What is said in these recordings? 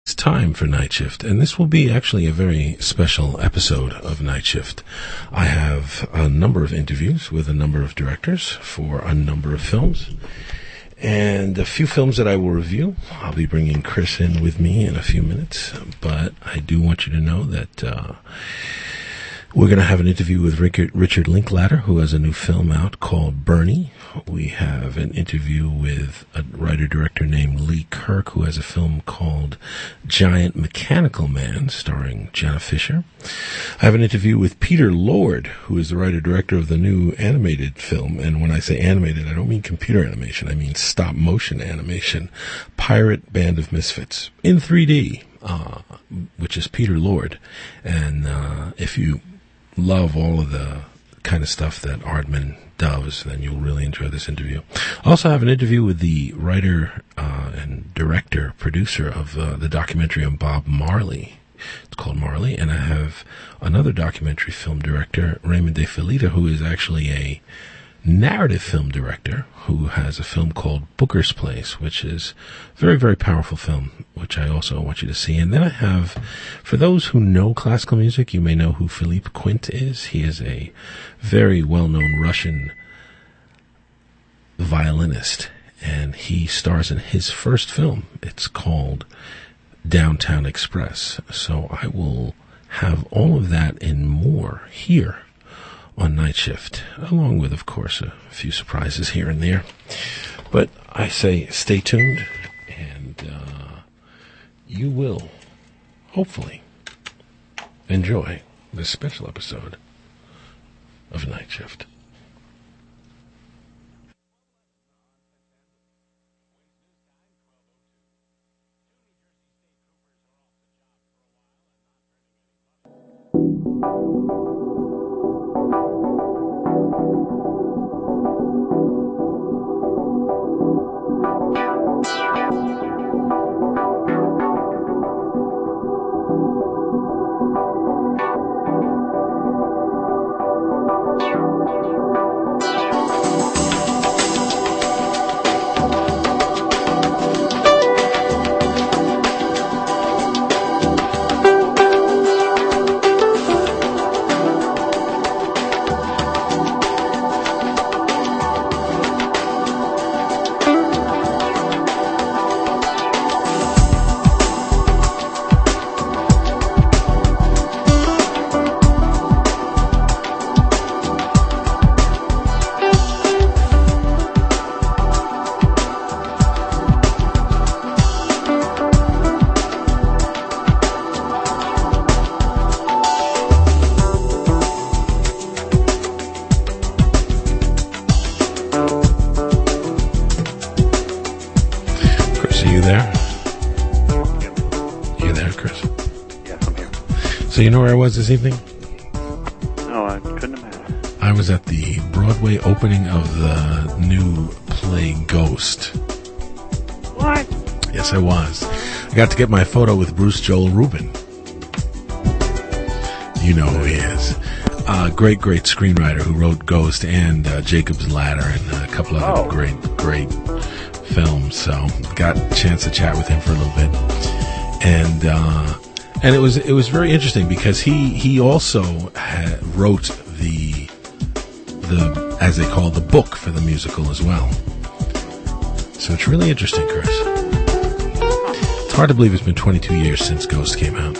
It's time for Night Shift, and this will be actually a very special episode of Night Shift. I have a number of interviews with a number of directors for a number of films, and a few films that I will review. I'll be bringing Chris in with me in a few minutes, but I do want you to know that we're going to have an interview with Richard Linklater, who has a new film out called Bernie. We have an interview with a writer-director named Lee Kirk, who has a film called Giant Mechanical Man, starring Jenna Fischer. I have an interview with Peter Lord, who is the writer-director of the new animated film. And when I say animated, I don't mean computer animation. I mean stop-motion animation, Pirate Band of Misfits, in 3D, which is Peter Lord. And if you love all of the kind of stuff that Aardman does, then you'll really enjoy this interview. I also have an interview with the writer and director, producer of the documentary on Bob Marley. It's called Marley. And I have another documentary film director, Raymond De Filita, who is actually a narrative film director who has a film called Booker's Place, which is a very, very powerful film, which I also want you to see. And then I have, for those who know classical music, you may know who Philippe Quint is. He is a very well-known Russian violinist, and he stars in his first film. It's called Downtown Express. So I will have all of that and more here on Night Shift, along with, of course, a few surprises here and there. But I say stay tuned, and you will, hopefully, enjoy this special episode of Night Shift. So you know where I was this evening? No, I couldn't imagine. I was at the Broadway opening of the new play Ghost. What? Yes, I was. I got to get my photo with Bruce Joel Rubin. You know who he is. Great screenwriter who wrote Ghost and Jacob's Ladder and a couple other great films. So got a chance to chat with him for a little bit. And it was very interesting because he also wrote the as they call the book for the musical as well. So it's really interesting, Chris. It's hard to believe it's been 22 years since Ghost came out.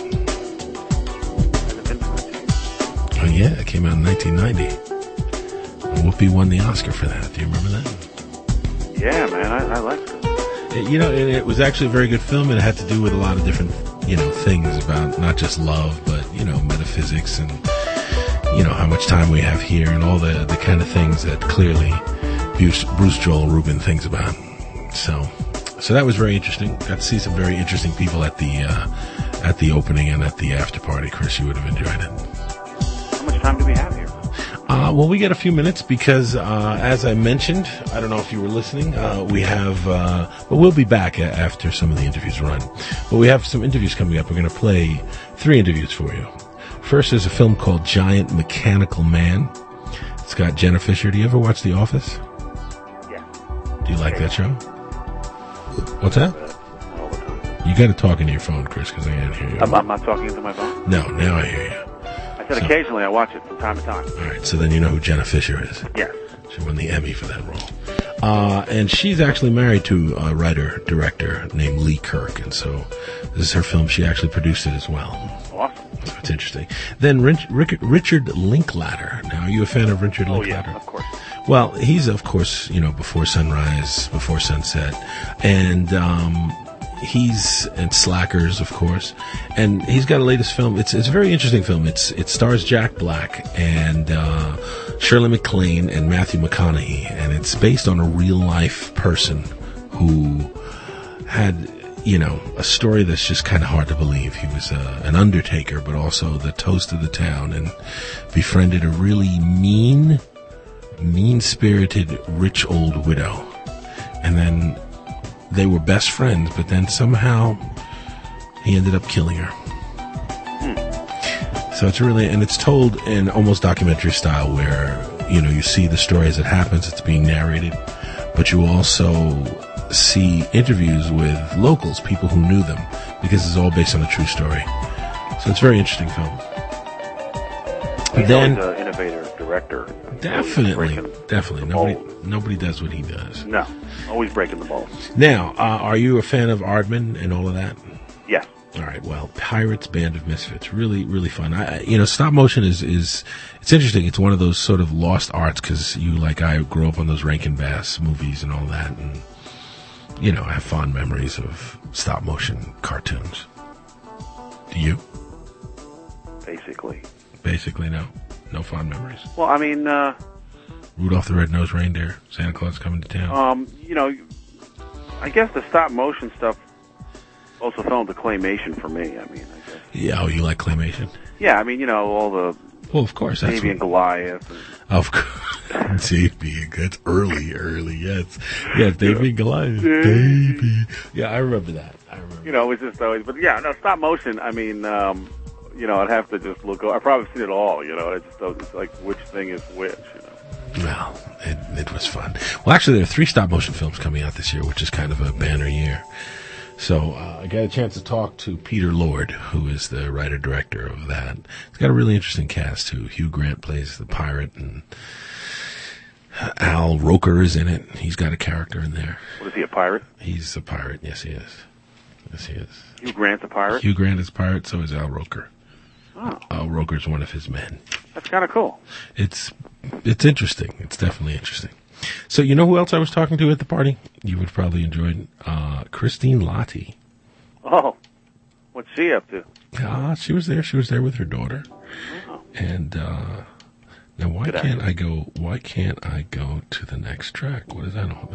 Oh yeah, it came out in 1990. And Whoopi won the Oscar for that. Do you remember that? Yeah, man, I like it. It was actually a very good film, and it had to do with a lot of different things about not just love, but, metaphysics and, how much time we have here and all the kind of things that clearly Bruce Joel Rubin thinks about. So that was very interesting. Got to see some very interesting people at the opening and at the after party. Chris, you would have enjoyed it. How much time do we have here? Well, we got a few minutes because, as I mentioned, I don't know if you were listening, we have, but we'll be back after some of the interviews run. But we have some interviews coming up. We're going to play 3 interviews for you. First is a film called Giant Mechanical Man. It's got Jenna Fischer. Do you ever watch The Office? Yeah. Do you like that show? What's that? All the time. You got to talk into your phone, Chris, because I can't hear you. I'm not talking into my phone? No, now I hear you. I said occasionally I watch it from time to time. All right, so then you know who Jenna Fisher is. Yes. She won the Emmy for that role. And she's actually married to a writer-director named Lee Kirk, and so this is her film. She actually produced it as well. Awesome. So it's interesting. Then Richard Linklater. Now, are you a fan of Richard Linklater? Oh, yeah, of course. Well, he's, of course, Before Sunrise, Before Sunset, and he's in Slackers, of course, and he's got a latest film. It's a very interesting film. It stars Jack Black and Shirley MacLaine and Matthew McConaughey, and it's based on a real-life person who had, a story that's just kind of hard to believe. He was an undertaker, but also the toast of the town, and befriended a really mean-spirited, rich old widow. And then they were best friends, but then somehow he ended up killing her. So it's told in almost documentary style where, you see the story as it happens, it's being narrated, but you also see interviews with locals, people who knew them, because it's all based on a true story. So it's a very interesting film. He's always an innovator, director. Definitely. Nobody does what he does. No, always breaking the balls. Now, are you a fan of Aardman and all of that? Yes. All right. Well, Pirates, Band of Misfits, really, really fun. Stop motion is it's interesting. It's one of those sort of lost arts because I grew up on those Rankin Bass movies and all that, and I have fond memories of stop motion cartoons. Do you? Basically, no fond memories. Well, I mean, Rudolph the Red-Nosed Reindeer, Santa Claus Coming to Town. I guess the stop motion stuff also fell into claymation for me. I guess. Yeah, you like claymation? Yeah, all the. Well, of course, that's Davey and Goliath. Of course, Davey. That's early. Yes, Davey and Goliath. Davey. Yeah, I remember that. It was just always, but yeah, no stop motion. I'd have to just look. I've probably seen it all. It's like which thing is which. Well, it was fun. Well, actually, there are 3 stop motion films coming out this year, which is kind of a banner year. So I got a chance to talk to Peter Lord, who is the writer-director of that. It's got a really interesting cast, too. Hugh Grant plays the pirate, and Al Roker is in it. He's got a character in there. What is he, a pirate? He's a pirate, yes, he is. Hugh Grant's a pirate? Hugh Grant is a pirate, so is Al Roker. Oh. Al Roker's one of his men. That's kind of cool. It's interesting. It's definitely interesting. So you know who else I was talking to at the party? You would probably enjoy Christine Lahti. Oh, what's she up to? She was there. She was there with her daughter. Oh. And now why can't I go to the next track? What is that all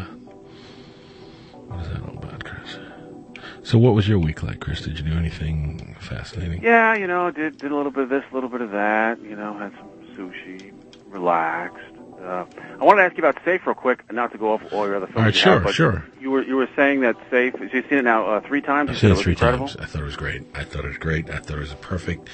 about? Chris? So what was your week like, Chris? Did you do anything fascinating? Yeah, did a little bit of this, a little bit of that. Had some sushi, relaxed. I wanted to ask you about Safe real quick, not to go off all your other films. All right, sure. You were saying that Safe. So you've seen it now 3 times. I've seen it 3 times. I thought it was great. I thought it was a perfect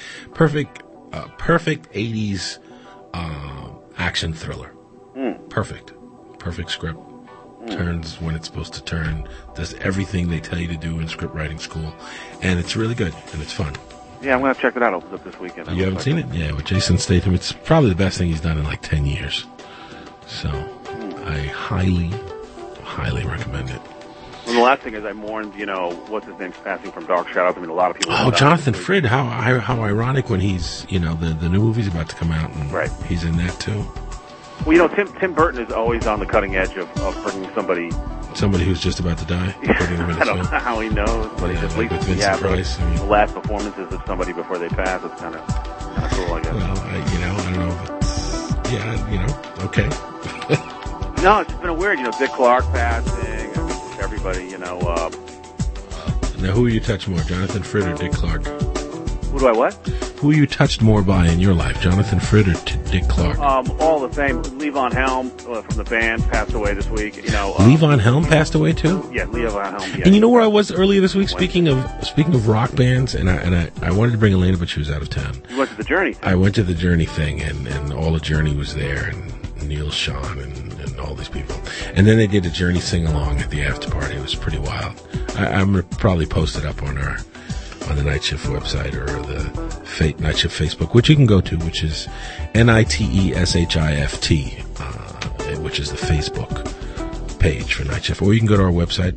80s action thriller. Perfect script. Turns when it's supposed to turn. Does everything they tell you to do in script writing school, and it's really good and it's fun. Yeah, I'm gonna have to check it out. Opens up this weekend. You haven't seen it? Yeah, with Jason Statham. It's probably the best thing he's done in like 10 years. So, I highly recommend it. And the last thing is I mourned, what's his name's passing from Dark Shadows. A lot of people. Oh, Jonathan Frid. How ironic when he's, the new movie's about to come out and he's in that too. Well, Tim Burton is always on the cutting edge of bringing somebody who's just about to die. Putting them in I don't know how he knows, but he's at least with Vincent Price. The last performances of somebody before they pass. It's kind of cool, I guess. Well, I don't know if it's okay. No, it's been a weird, Dick Clark passing, everybody, Now, who are you touched more, Jonathan Frid or Dick Clark? Who do I what? Who are you touched more by in your life, Jonathan Frid or Dick Clark? All the same. Levon Helm from the band passed away this week. Levon Helm passed away too? Yeah, Levon Helm. Yeah. And you know where I was earlier this week? Speaking of rock bands, and I wanted to bring Elena, but she was out of town. You went to the Journey thing. I went to the Journey thing, and all the Journey was there, and Neil Schon and all these people. And then they did a Journey sing-along at the after party. It was pretty wild. I'm going to probably post it up on the Night Shift website or the Night Shift Facebook, which you can go to, which is NITESHIFT, which is the Facebook page for Night Shift. Or you can go to our website,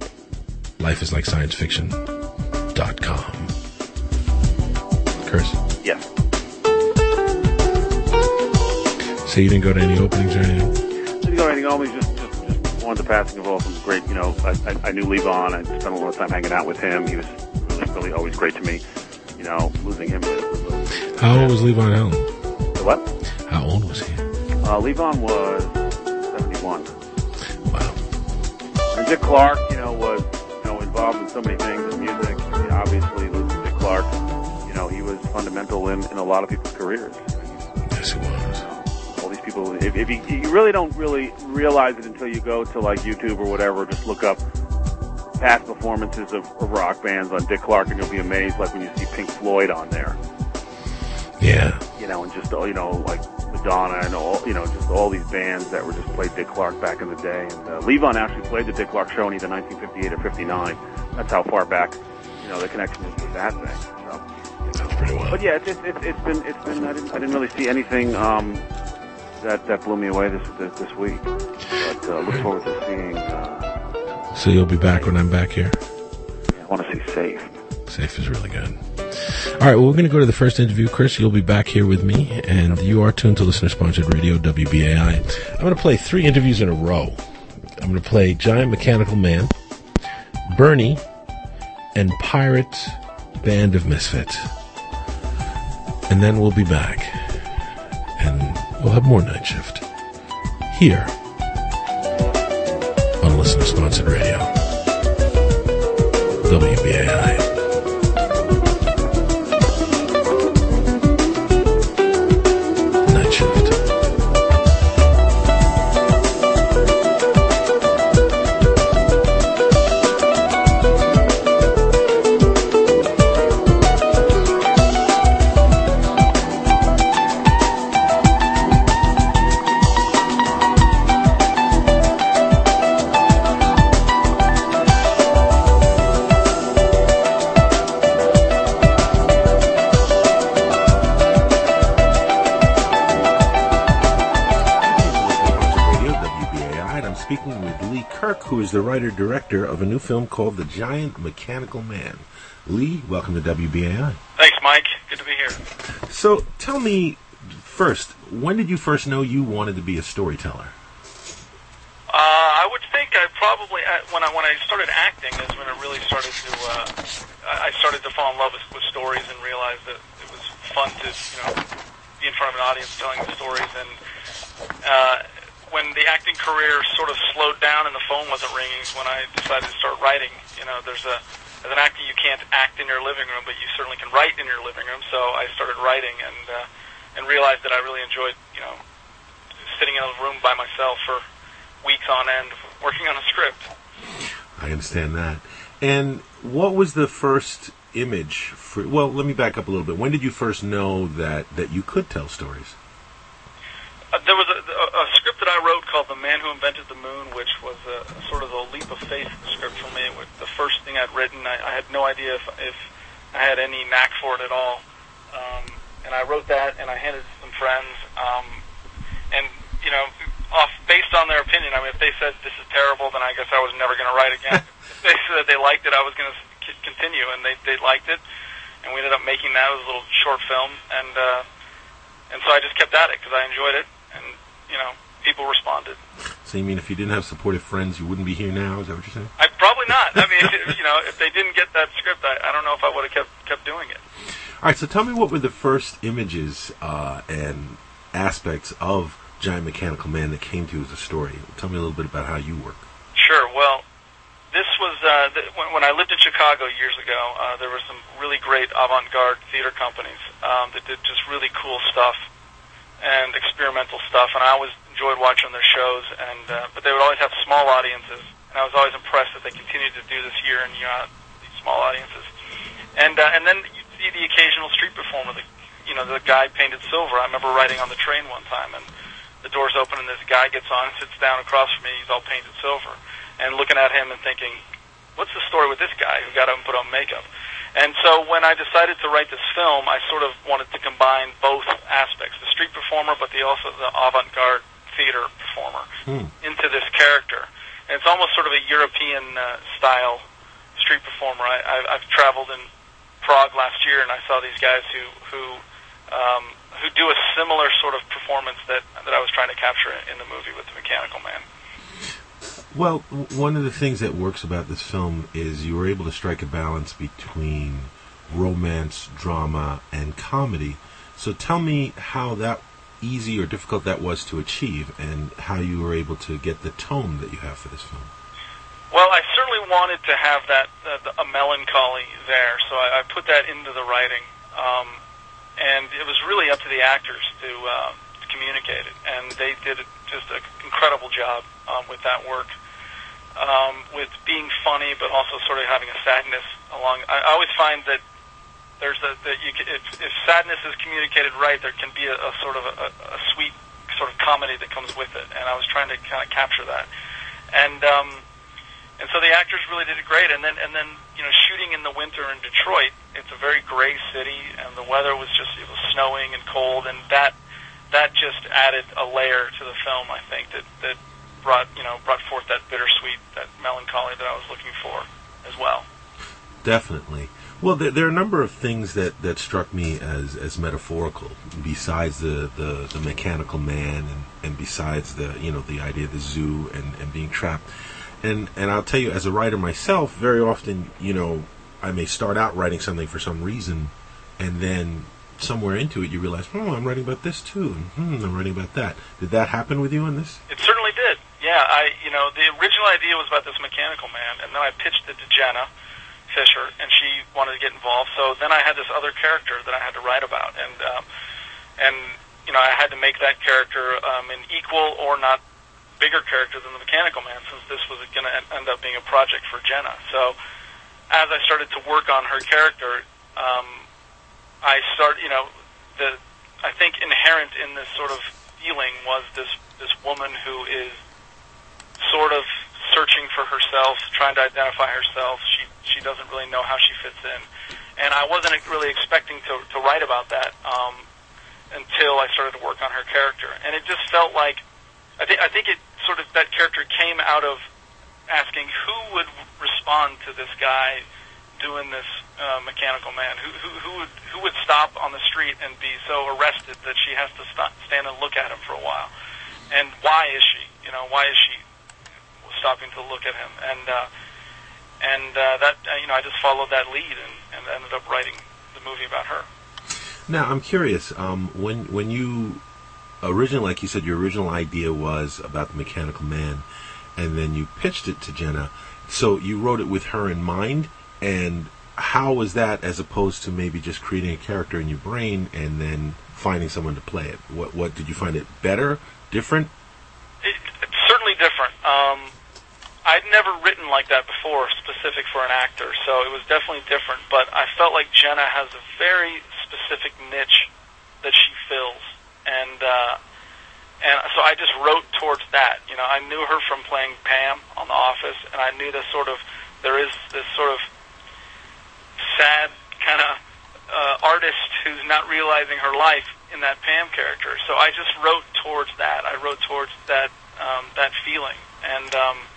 lifeislikesciencefiction.com. Chris? Yes. So you didn't go to any openings or anything? Didn't go to any openings, just wanted the passing of all some great, I knew Levon. I spent a lot of time hanging out with him. He was really always great to me. Losing him was How old was Levon Helm? What? How old was he? Levon was 71. Wow. And Dick Clark, was, involved in so many things in music. Obviously, losing Dick Clark, he was fundamental in a lot of people's careers. Yes, he was. All these people, if you really don't really realize it until you go to like YouTube or whatever, just look up past performances of rock bands on Dick Clark, and you'll be amazed, like when you see Pink Floyd on there. Yeah. And just, like Madonna and all, just all these bands that were just played Dick Clark back in the day. And Levon actually played the Dick Clark show in either 1958 or 59. That's how far back, the connection is with that thing. So, That's pretty wild. But yeah, it's been. I didn't really see anything that blew me away this week. But look forward to seeing. So you'll be back when I'm back here? I want to see Safe. Safe is really good. All right, well, we're going to go to the first interview. Chris, you'll be back here with me, and you are tuned to listener-sponsored radio, WBAI. I'm going to play 3 interviews in a row. I'm going to play Giant Mechanical Man, Bernie, and Pirate Band of Misfits. And then we'll be back, and we'll have more Night Shift here on listener-sponsored radio, WBAI. Night Shift. Who is the writer-director of a new film called The Giant Mechanical Man. Lee, welcome to WBAI. Thanks, Mike. Good to be here. So, tell me first, when did you first know you wanted to be a storyteller? I would think I probably, when I started acting, is when it really started to, I started to fall in love with stories and realized that it was fun to, be in front of an audience telling the stories. And when the acting career sort of slowed down and the phone wasn't ringing is when I decided to start writing. As an actor, you can't act in your living room, but you certainly can write in your living room. So I started writing and realized that I really enjoyed, sitting in a room by myself for weeks on end working on a script. I understand that. And what was the first image for, well, let me back up a little bit. When did you first know that you could tell stories? There was a script that I wrote called The Man Who Invented the Moon, which was a sort of a leap of faith script for me. It was the first thing I'd written. I had no idea if I had any knack for it at all. And I wrote that, and I handed it to some friends. Based on their opinion, if they said this is terrible, then I guess I was never going to write again. If they said that they liked it, I was going to continue, and they liked it. And we ended up making that. It was a little short film, and so I just kept at it because I enjoyed it. And, people responded. So you mean if you didn't have supportive friends, you wouldn't be here now? Is that what you're saying? Probably not. If they didn't get that script, I don't know if I would have kept doing it. All right, so tell me what were the first images and aspects of Giant Mechanical Man that came to you as a story. Tell me a little bit about how you work. Sure. Well, this was when I lived in Chicago years ago. There were some really great avant-garde theater companies that did just really cool stuff and experimental stuff, and I always enjoyed watching their shows. But they would always have small audiences, and I was always impressed that they continued to do this year in year out, these small audiences. And then you see the occasional street performer, the guy painted silver. I remember riding on the train one time, and the doors open and this guy gets on and sits down across from me. He's all painted silver, and looking at him and thinking, what's the story with this guy who got up and put on makeup? And so when I decided to write this film, I sort of wanted to combine both aspects, the street performer, but also the avant-garde theater performer, into this character. And it's almost sort of a European-style street performer. I've traveled in Prague last year, and I saw these guys who do a similar sort of performance that I was trying to capture in the movie with The Mechanical Man. Well, one of the things that works about this film is you were able to strike a balance between romance, drama, and comedy. So tell me how that easy or difficult that was to achieve, and how you were able to get the tone that you have for this film. Well, I certainly wanted to have that a melancholy there, so I put that into the writing, and it was really up to the actors to communicate it, and they did just an incredible job with that work. With being funny, but also sort of having a sadness along. I always find that if sadness is communicated right, there can be a sort of a sweet sort of comedy that comes with it, and I was trying to kind of capture that. And so the actors really did it great. And then shooting in the winter in Detroit, it's a very gray city, and the weather was it was snowing and cold, and that just added a layer to the film. I think that brought forth that bittersweet, that melancholy that I was looking for as well. Definitely. Well, there are a number of things that struck me as metaphorical, besides the mechanical man and besides the idea of the zoo and being trapped. And I'll tell you, as a writer myself, very often, I may start out writing something for some reason, and then somewhere into it you realize, I'm writing about this too, and I'm writing about that. Did that happen with you on this? It certainly did. Yeah, the original idea was about this mechanical man, and then I pitched it to Jenna Fisher, and she wanted to get involved. So then I had this other character that I had to write about, and I had to make that character an equal or not bigger character than the mechanical man, since this was going to end up being a project for Jenna. So as I started to work on her character, I think inherent in this sort of feeling was this woman who is sort of searching for herself, trying to identify herself. She doesn't really know how she fits in, and I wasn't really expecting to write about that until I started to work on her character. And it just felt like I think it sort of, that character came out of asking who would respond to this guy doing this mechanical man, who would stop on the street and be so arrested that she has to stand and look at him for a while, and why is she stopping to look at him, and that I just followed that lead and ended up writing the movie about her. Now I'm curious, when you originally, like you said, your original idea was about the mechanical man, and then you pitched it to Jenna, so you wrote it with her in mind. And how was that, as opposed to maybe just creating a character in your brain and then finding someone to play it? What did you find it better, different? It's certainly different. I'd never written like that before, specific for an actor, so it was definitely different. But I felt like Jenna has a very specific niche that she fills, and so I just wrote towards that. I knew her from playing Pam on The Office, and I knew there is this sort of sad kind of artist who's not realizing her life in that Pam character. So I just wrote towards that. I wrote towards that feeling, and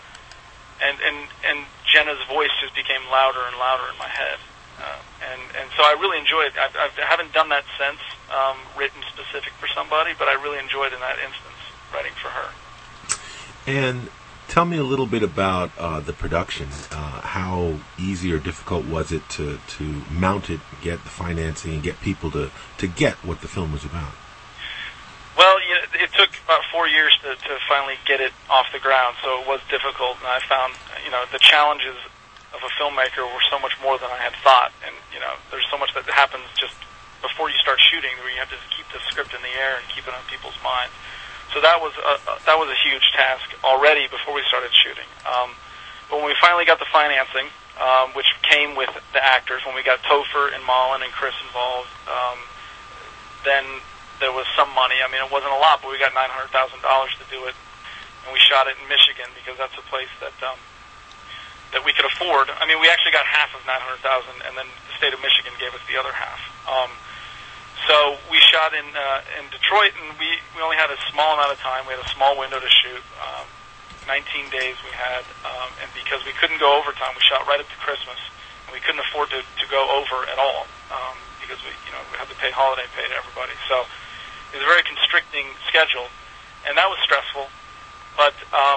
Jenna's voice just became louder and louder in my head, and so I really enjoyed. I haven't done that since, written specific for somebody, but I really enjoyed in that instance writing for her. And tell me a little bit about the production. How easy or difficult was it to mount it, get the financing, and get people to get what the film was about? Well, it took about 4 years to finally get it off the ground, so it was difficult. And I found, the challenges of a filmmaker were so much more than I had thought. And, there's so much that happens just before you start shooting, where you have to keep the script in the air and keep it on people's minds. So that was a huge task already before we started shooting. But when we finally got the financing, which came with the actors, when we got Topher and Malin and Chris involved, then there was some money. I mean, it wasn't a lot, but we got $900,000 to do it, and we shot it in Michigan because that's a place that we could afford. I mean, we actually got half of $900,000, and then the state of Michigan gave us the other half. So we shot in Detroit, and we only had a small amount of time. We had a small window to shoot. 19 days we had, and because we couldn't go overtime, we shot right up to Christmas, and we couldn't afford to go over at all because we had to pay holiday pay to everybody. So it was a very constricting schedule, and that was stressful. But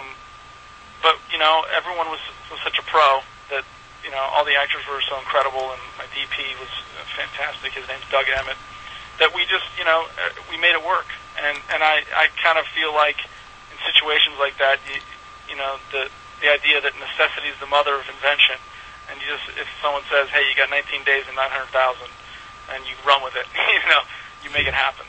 everyone was such a pro that all the actors were so incredible, and my DP was fantastic. His name's Doug Emmett. That we just we made it work, and I kind of feel like in situations like that, the idea that necessity is the mother of invention, and if someone says, hey, you got 19 days and 900,000, and you run with it, you make it happen.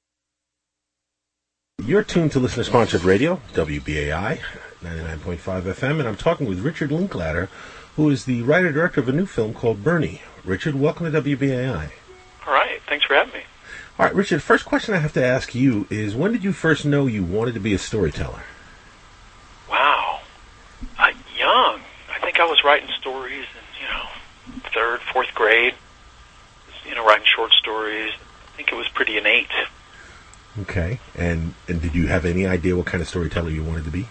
You're tuned to listener-sponsored radio, WBAI, 99.5 FM, and I'm talking with Richard Linklater, who is the writer-director of a new film called Bernie. Richard, welcome to WBAI. All right, thanks for having me. All right, Richard, first question I have to ask you is, when did you first know you wanted to be a storyteller? Wow. Young. I think I was writing stories in, third, fourth grade. Writing short stories. I think it was pretty innate. Okay. And did you have any idea what kind of storyteller you wanted to be?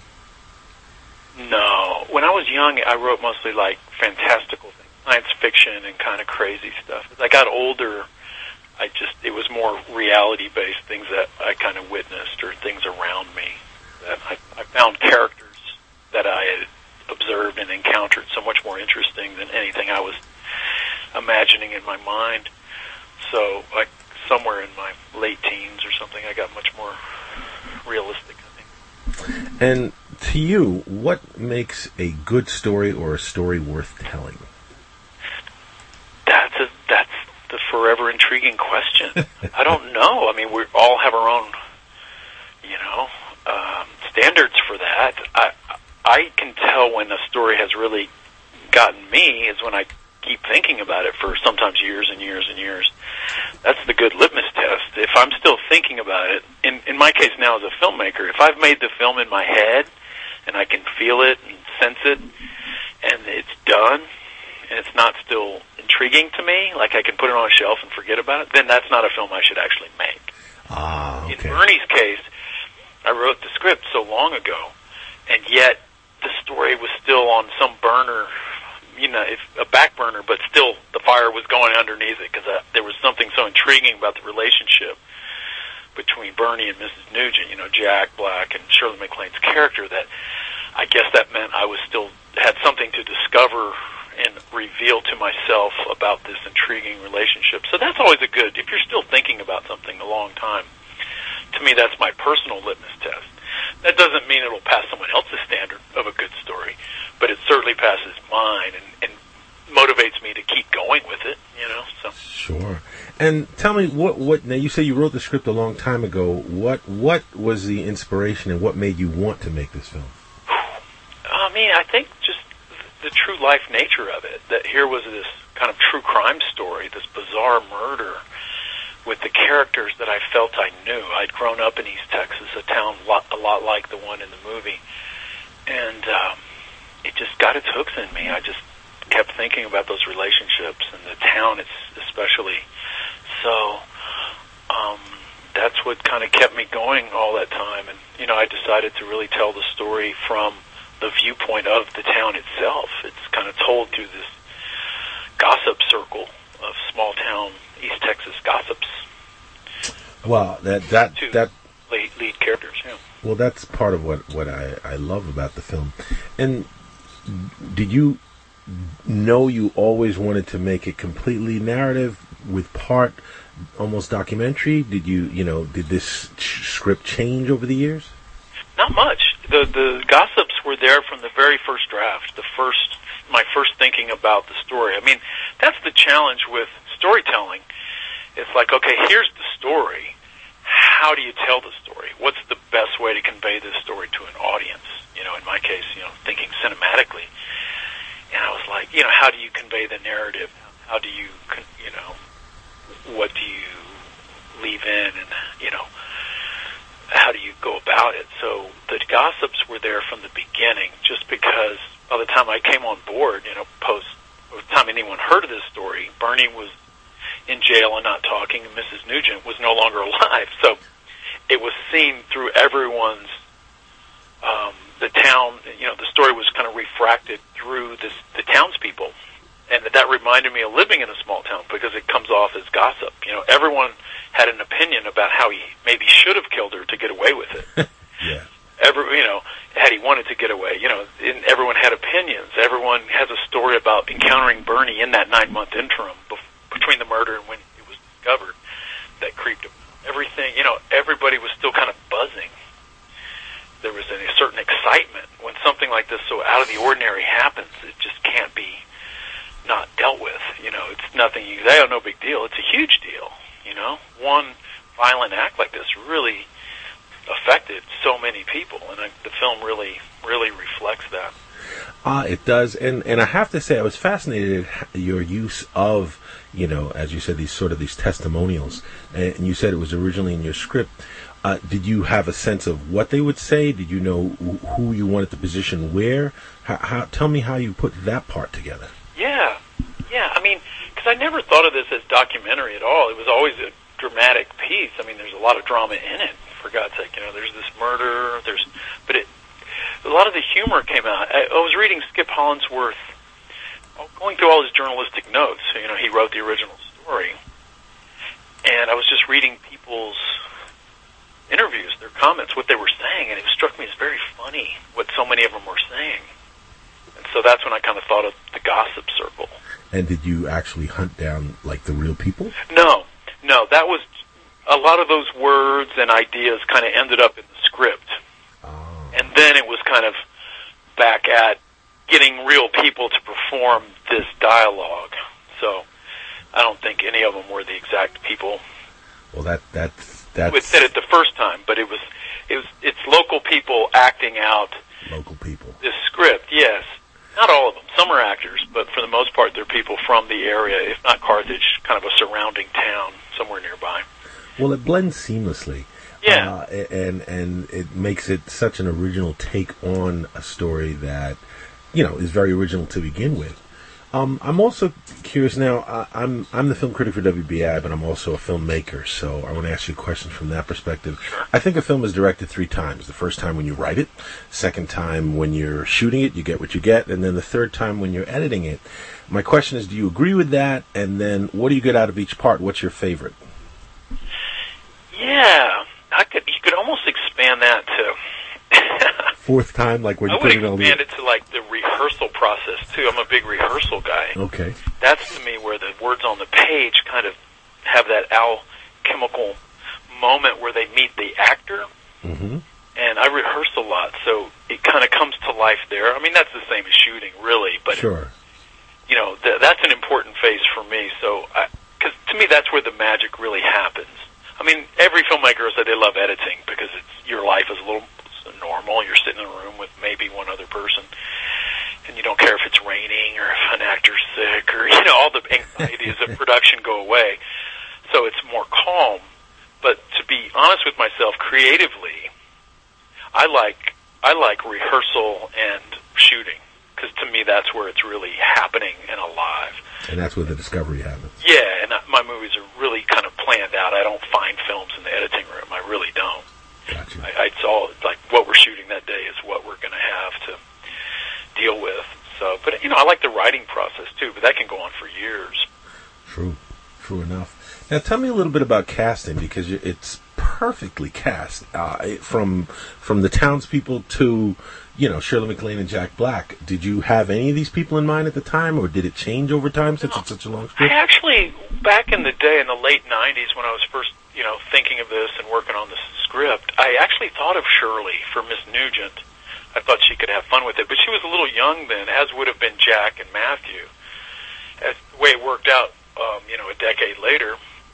No. When I was young, I wrote mostly like fantastical things, science fiction and kind of crazy stuff. As I got older, it was more reality-based things that I kind of witnessed or things around me. That I found characters that I had observed and encountered so much more interesting than anything I was imagining in my mind. So, like, somewhere in my late teens or something, I got much more realistic, I think. And to you, what makes a good story or a story worth telling? That's the forever intriguing question. I don't know. I mean, we all have our own, standards for that. I can tell when a story has really gotten me is when I keep thinking about it for sometimes years and years and years. That's the good litmus test. If I'm still thinking about it, in my case now as a filmmaker, if I've made the film in my head and I can feel it and sense it and it's done and it's not still intriguing to me, like I can put it on a shelf and forget about it, then that's not a film I should actually make. Okay. In Bernie's case, I wrote the script so long ago, and yet the story was still on some burner, a back burner, but still the fire was going underneath it because there was something so intriguing about the relationship between Bernie and Mrs. Nugent, Jack Black and Shirley MacLaine's character, that I guess that meant I was still had something to discover and reveal to myself about this intriguing relationship. So that's always if you're still thinking about something a long time, to me that's my personal litmus test. That doesn't mean it'll pass someone else's standard of a good story, but it certainly passes mine and motivates me to keep going with it, So. Sure. And tell me, what now you say you wrote the script a long time ago. What was the inspiration and what made you want to make this film? I think just the true life nature of it, that here was this kind of true crime story, this bizarre murder with the characters that I felt I knew. I'd grown up in East Texas, a town a lot like the one in the movie, and it just got its hooks in me. I just kept thinking about those relationships and the town especially. So that's what kind of kept me going all that time. And, I decided to really tell the story from the viewpoint of the town itself. It's kind of told through this gossip circle of small town East Texas gossips. Well, that lead characters, yeah. Well, that's part of what I love about the film. And did you know you always wanted to make it completely narrative with part almost documentary? Did did this script change over the years? Not much. The gossips were there from the very first draft, my first thinking about the story. I mean, that's the challenge with storytelling. It's like, okay, here's the story. How do you tell the story? What's the best way to convey this story to an audience? In my case, thinking cinematically. And I was like, how do you convey the narrative? How do you, what do you leave in? And, time I came on board, post the time anyone heard of this story, Bernie was in jail and not talking, and Mrs. Nugent was no longer alive. So it was seen through everyone's, the town, the story was kind of refracted through the townspeople. And that reminded me of living in a small town because it comes off as gossip. Everyone had an opinion about how he maybe should have killed her to get away with it. Yeah. Had he wanted to get away, and everyone had opinions. Everyone has a story about encountering Bernie in that 9-month interim between the murder and when it was discovered that creeped him. Everything, everybody was still kind of buzzing. There was a certain excitement when something like this so out of the ordinary happens. It just can't be not dealt with. It's nothing you say, oh, no big deal. It's a huge deal. One violent act like this really affected so many people, and the film really reflects that. It does, and I have to say, I was fascinated at your use of, as you said, these testimonials, and you said it was originally in your script. Did you have a sense of what they would say? Did you know who you wanted to position where? Tell me how you put that part together. Yeah. I mean, because I never thought of this as documentary at all. It was always a dramatic piece. I mean, there's a lot of drama in it. For God's sake, there's this murder. But a lot of the humor came out. I was reading Skip Hollandsworth, going through all his journalistic notes. He wrote the original story, and I was just reading people's interviews, their comments, what they were saying, and it struck me as very funny what so many of them were saying. And so that's when I kind of thought of the gossip circle. And did you actually hunt down, the real people? No, that was, a lot of those words and ideas kind of ended up in the script. Oh. And then it was kind of back at getting real people to perform this dialogue. So I don't think any of them were the exact people. Well, that's we said it the first time, but it's local people acting out local people. This script, yes. Not all of them. Some are actors, but for the most part, they're people from the area, if not Carthage, kind of a surrounding town somewhere nearby. Well, it blends seamlessly. Yeah. And it makes it such an original take on a story that, is very original to begin with. I'm also curious now, I'm the film critic for WBI, but I'm also a filmmaker, so I want to ask you a question from that perspective. Sure. I think a film is directed 3 times. The first time when you write it, second time when you're shooting it, you get what you get, and then the third time when you're editing it. My question is, do you agree with that? And then what do you get out of each part? What's your favorite? Yeah, you could almost expand that to... Fourth time, when you put it all in. I would expand it to the rehearsal process too. I'm a big rehearsal guy. Okay. That's to me where the words on the page kind of have that alchemical moment where they meet the actor. Mm-hmm. And I rehearse a lot, so it kind of comes to life there. I mean, that's the same as shooting, really. But sure. That's an important phase for me. So, because to me, that's where the magic really happens. I mean, every filmmaker will say they love editing because your life is a little normal. You're sitting in a room with maybe one other person, and you don't care if it's raining or if an actor's sick or all the anxieties of production go away. So it's more calm. But to be honest with myself, creatively, I like rehearsal and shooting because to me that's where it's really happening and alive. And that's where the discovery happens. Yeah, and my movies are really kind of planned out. I don't find films in the editing room. I really don't. Gotcha. It's all like what we're shooting that day is what we're going to have to deal with. So, but I like the writing process too, but that can go on for years. True enough. Now, tell me a little bit about casting because it's perfectly cast from the townspeople to Shirley MacLaine and Jack Black. Did you have any of these people in mind at the time, or did it change over time since it's such a long script? I actually, back in the day, in the late 90s, when I was first, thinking of this and working on this script, I actually thought of Shirley for Miss Nugent. I thought she could have fun with it, but she was a little young then, as would have been Jack and Matthew. As the way it worked out, a decade later,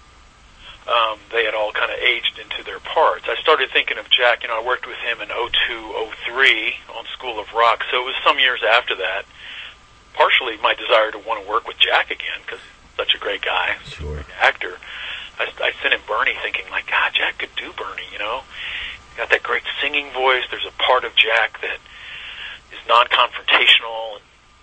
they had all kind of aged into their parts. I started thinking of Jack, I worked with him in 02, 03 on School of Rock, so it was some years after that. Partially my desire to want to work with Jack again, because he's such a great guy, sure. Great actor. I sent him Bernie thinking, God, Jack could do Bernie, He's got that great singing voice. There's a part of Jack that is non-confrontational, and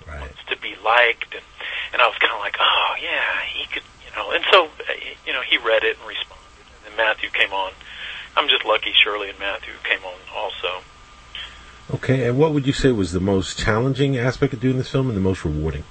to be liked, and I was kind of like, oh yeah, he could, and so he read it and responded, and then Matthew came on. I'm just lucky Shirley and Matthew came on also. Okay, and what would you say was the most challenging aspect of doing this film and the most rewarding?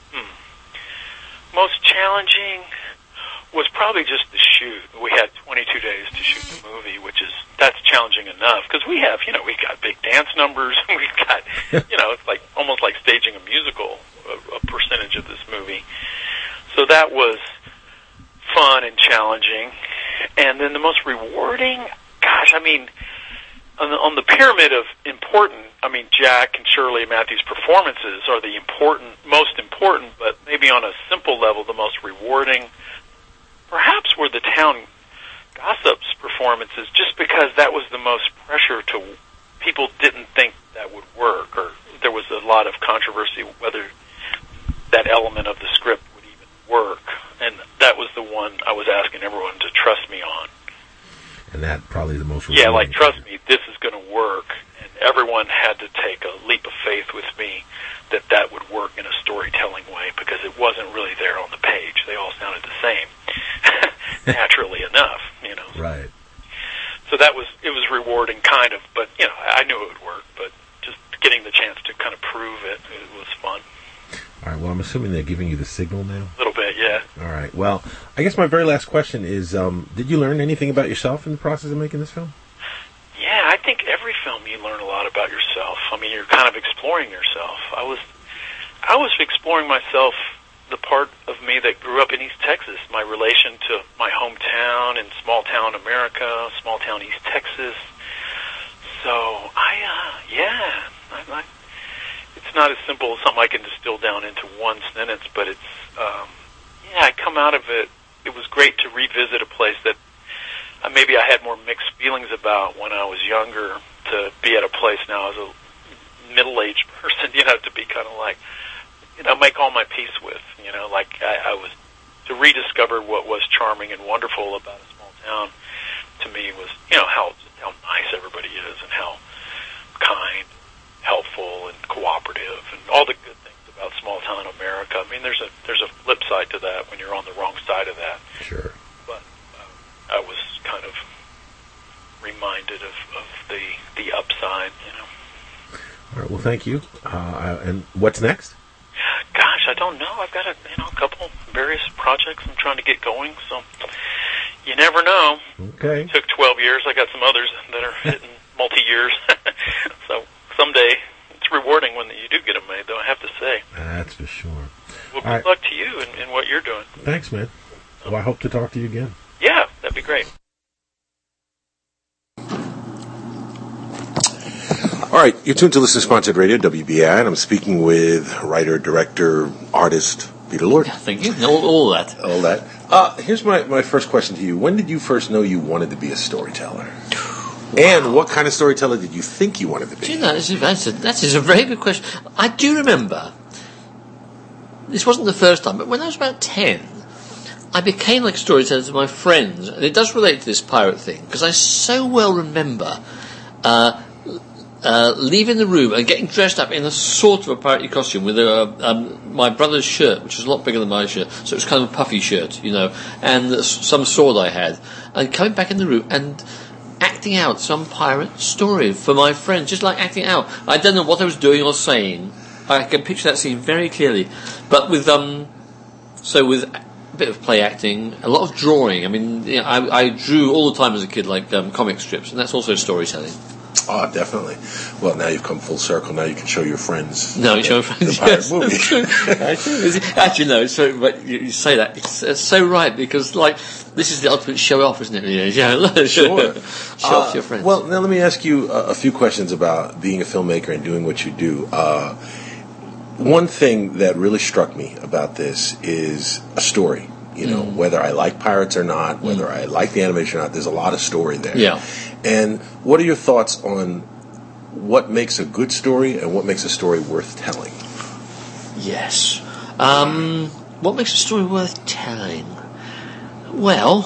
Most challenging was probably just the shoot. We had 22 days to shoot the movie, that's challenging enough, because we got big dance numbers, we've got, it's like almost like staging a musical, a percentage of this movie. So that was fun and challenging. And then the most rewarding, gosh, I mean, on the pyramid of important, I mean, Jack and Shirley and Matthew's performances are the most important, but maybe on a simple level, the most rewarding perhaps were the town gossips performances, just because that was the most pressure to, people didn't think that would work, or there was a lot of controversy whether that element of the script would even work, and that was the one I was asking everyone to trust me on. And that probably the most rewarding. Yeah, like, trust me, this is going to work, and everyone had to take a leap of faith with me that would work in a storytelling way, because it wasn't really there on the page. They all sounded the same, naturally enough, Right. So it was rewarding, kind of, but, I knew it would work, but just getting the chance to kind of prove it was fun. All right, well, I'm assuming they're giving you the signal now? A little bit, yeah. All right, well, I guess my very last question is, did you learn anything about yourself in the process of making this film? Yeah, I think every film you learn a lot about yourself. I mean, you're kind of exploring yourself. I was exploring myself, the part of me that grew up in East Texas, my relation to my hometown in small-town America, small-town East Texas. So, it's not as simple as something I can distill down into one sentence, but it's, I come out of it. It was great to revisit a place that maybe I had more mixed feelings about when I was younger, to be at a place now as a middle-aged person, to be kind of like, make all my peace with, like I was, to rediscover what was charming and wonderful about a small town, to me was, how nice everybody is, and how kind, helpful, and cooperative, and all the good things about small town America. I mean, there's a flip side to that when you're on the wrong side of that. Sure. But I was kind of reminded of the upside, All right, well, thank you. And what's next? Gosh, I don't know. I've got a couple various projects I'm trying to get going, so you never know. Okay. It took 12 years. I got some others that are hitting multi-years. So someday it's rewarding when you do get them made, though, I have to say. That's for sure. Well, good luck to you in what you're doing. Thanks, man. Well, I hope to talk to you again. Yeah, that'd be great. All right, you're tuned to Listener Sponsored Radio, WBI, and I'm speaking with writer, director, artist, Peter Lord. Thank you. All that. All that. Here's my first question to you. When did you first know you wanted to be a storyteller? Wow. And what kind of storyteller did you think you wanted to be? Do you know, that is a very good question. I do remember, this wasn't the first time, but when I was about 10, I became like a storyteller to my friends, and it does relate to this pirate thing, because I so well remember leaving the room and getting dressed up in a sort of a piratey costume with my brother's shirt, which was a lot bigger than my shirt, so it was kind of a puffy shirt, and some sword I had, and coming back in the room and acting out some pirate story for my friends, just like acting out. I don't know what I was doing or saying. I can picture that scene very clearly, but with a bit of play acting, a lot of drawing. I mean, I drew all the time as a kid, like comic strips, and that's also storytelling. Oh, definitely. Well, now you've come full circle. Now you can show your friends. No, you show your friends. The pirate movie. Actually, no. So, but you say that it's so right, because this is the ultimate show off, isn't it? Sure. Show off to your friends. Well, now let me ask you a few questions about being a filmmaker and doing what you do. One thing that really struck me about this is a story. Whether I like pirates or not, whether I like the animation or not, there's a lot of story there. Yeah. And what are your thoughts on what makes a good story and what makes a story worth telling? Yes. What makes a story worth telling? Well,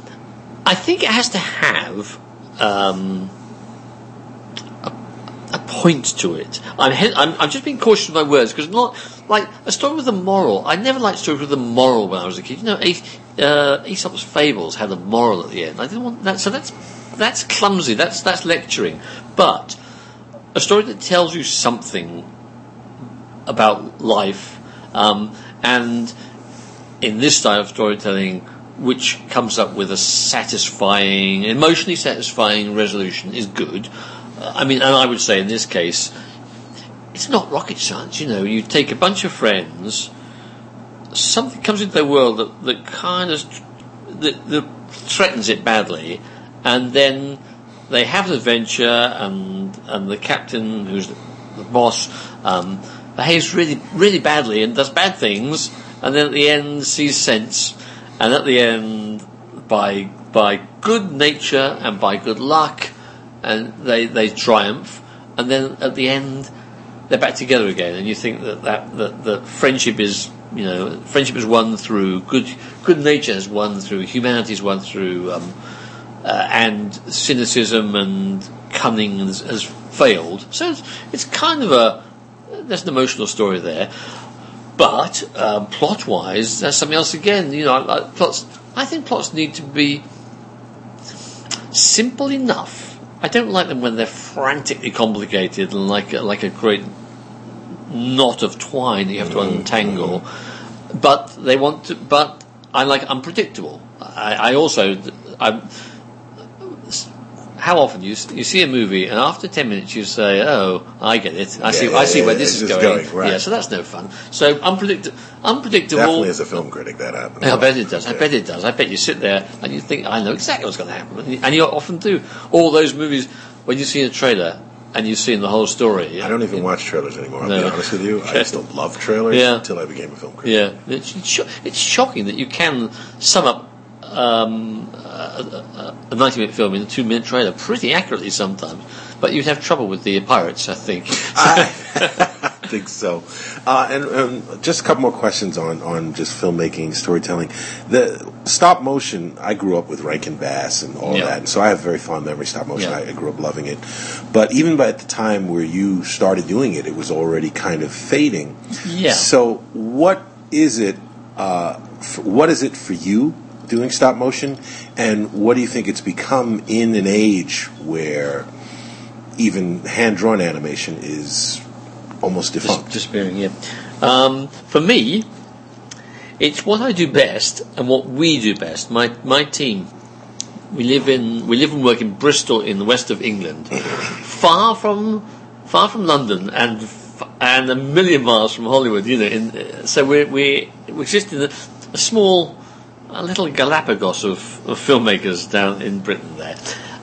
I think it has to have a point to it. I'm just being cautious with my words, because not like a story with a moral. I never liked stories with a moral when I was a kid. You know, Aesop's Fables had a moral at the end. I didn't want that, so that's clumsy. That's lecturing. But a story that tells you something about life, and in this style of storytelling, which comes up with a satisfying, emotionally satisfying resolution, is good. I mean, and I would say in this case, it's not rocket science. You know, you take a bunch of friends, something comes into their world that kind of that threatens it badly, and then they have an adventure, and the captain, who's the boss, behaves really, really badly and does bad things, and then at the end sees sense, and at the end, by good nature and by good luck, and they triumph, and then at the end they're back together again, and you think that friendship is, you know, friendship is won through good nature, has won through humanity, has won through and cynicism and cunning has failed. So it's kind of there's an emotional story there, but plot wise, there's something else again. You know, I think plots need to be simple enough. I don't like them when they're frantically complicated and like a great knot of twine that you have to untangle. But they want to. But I like unpredictable. How often you see a movie and after 10 minutes you say, "Oh, I get it. I see where this is going." Right. Yeah, so that's no fun. So unpredictable. Definitely, as a film critic, that happens. I bet it does. I bet it does. I bet you sit there and you think, "I know exactly what's going to happen," and you often do. All those movies when you see a trailer and you've seen the whole story. I don't even watch trailers anymore. I'll be honest with you. I just don't love trailers until I became a film critic. Yeah, it's shocking that you can sum up a 90-minute film in a 2-minute trailer pretty accurately sometimes, but you'd have trouble with the pirates, I think. I think so. And just a couple more questions on just filmmaking, storytelling. The stop motion, I grew up with Rankin Bass and all that, and so I have very fond memory of stop motion. Yeah. I grew up loving it. But even by at the time where you started doing it, it was already kind of fading. Yeah. So what is it for you doing stop motion, and what do you think it's become in an age where even hand-drawn animation is almost defunct? Disappearing, yeah. For me, it's what I do best and what we do best. My team, we live and work in Bristol in the west of England, far from London and a million miles from Hollywood. You know, so we exist in a little Galapagos of filmmakers down in Britain there.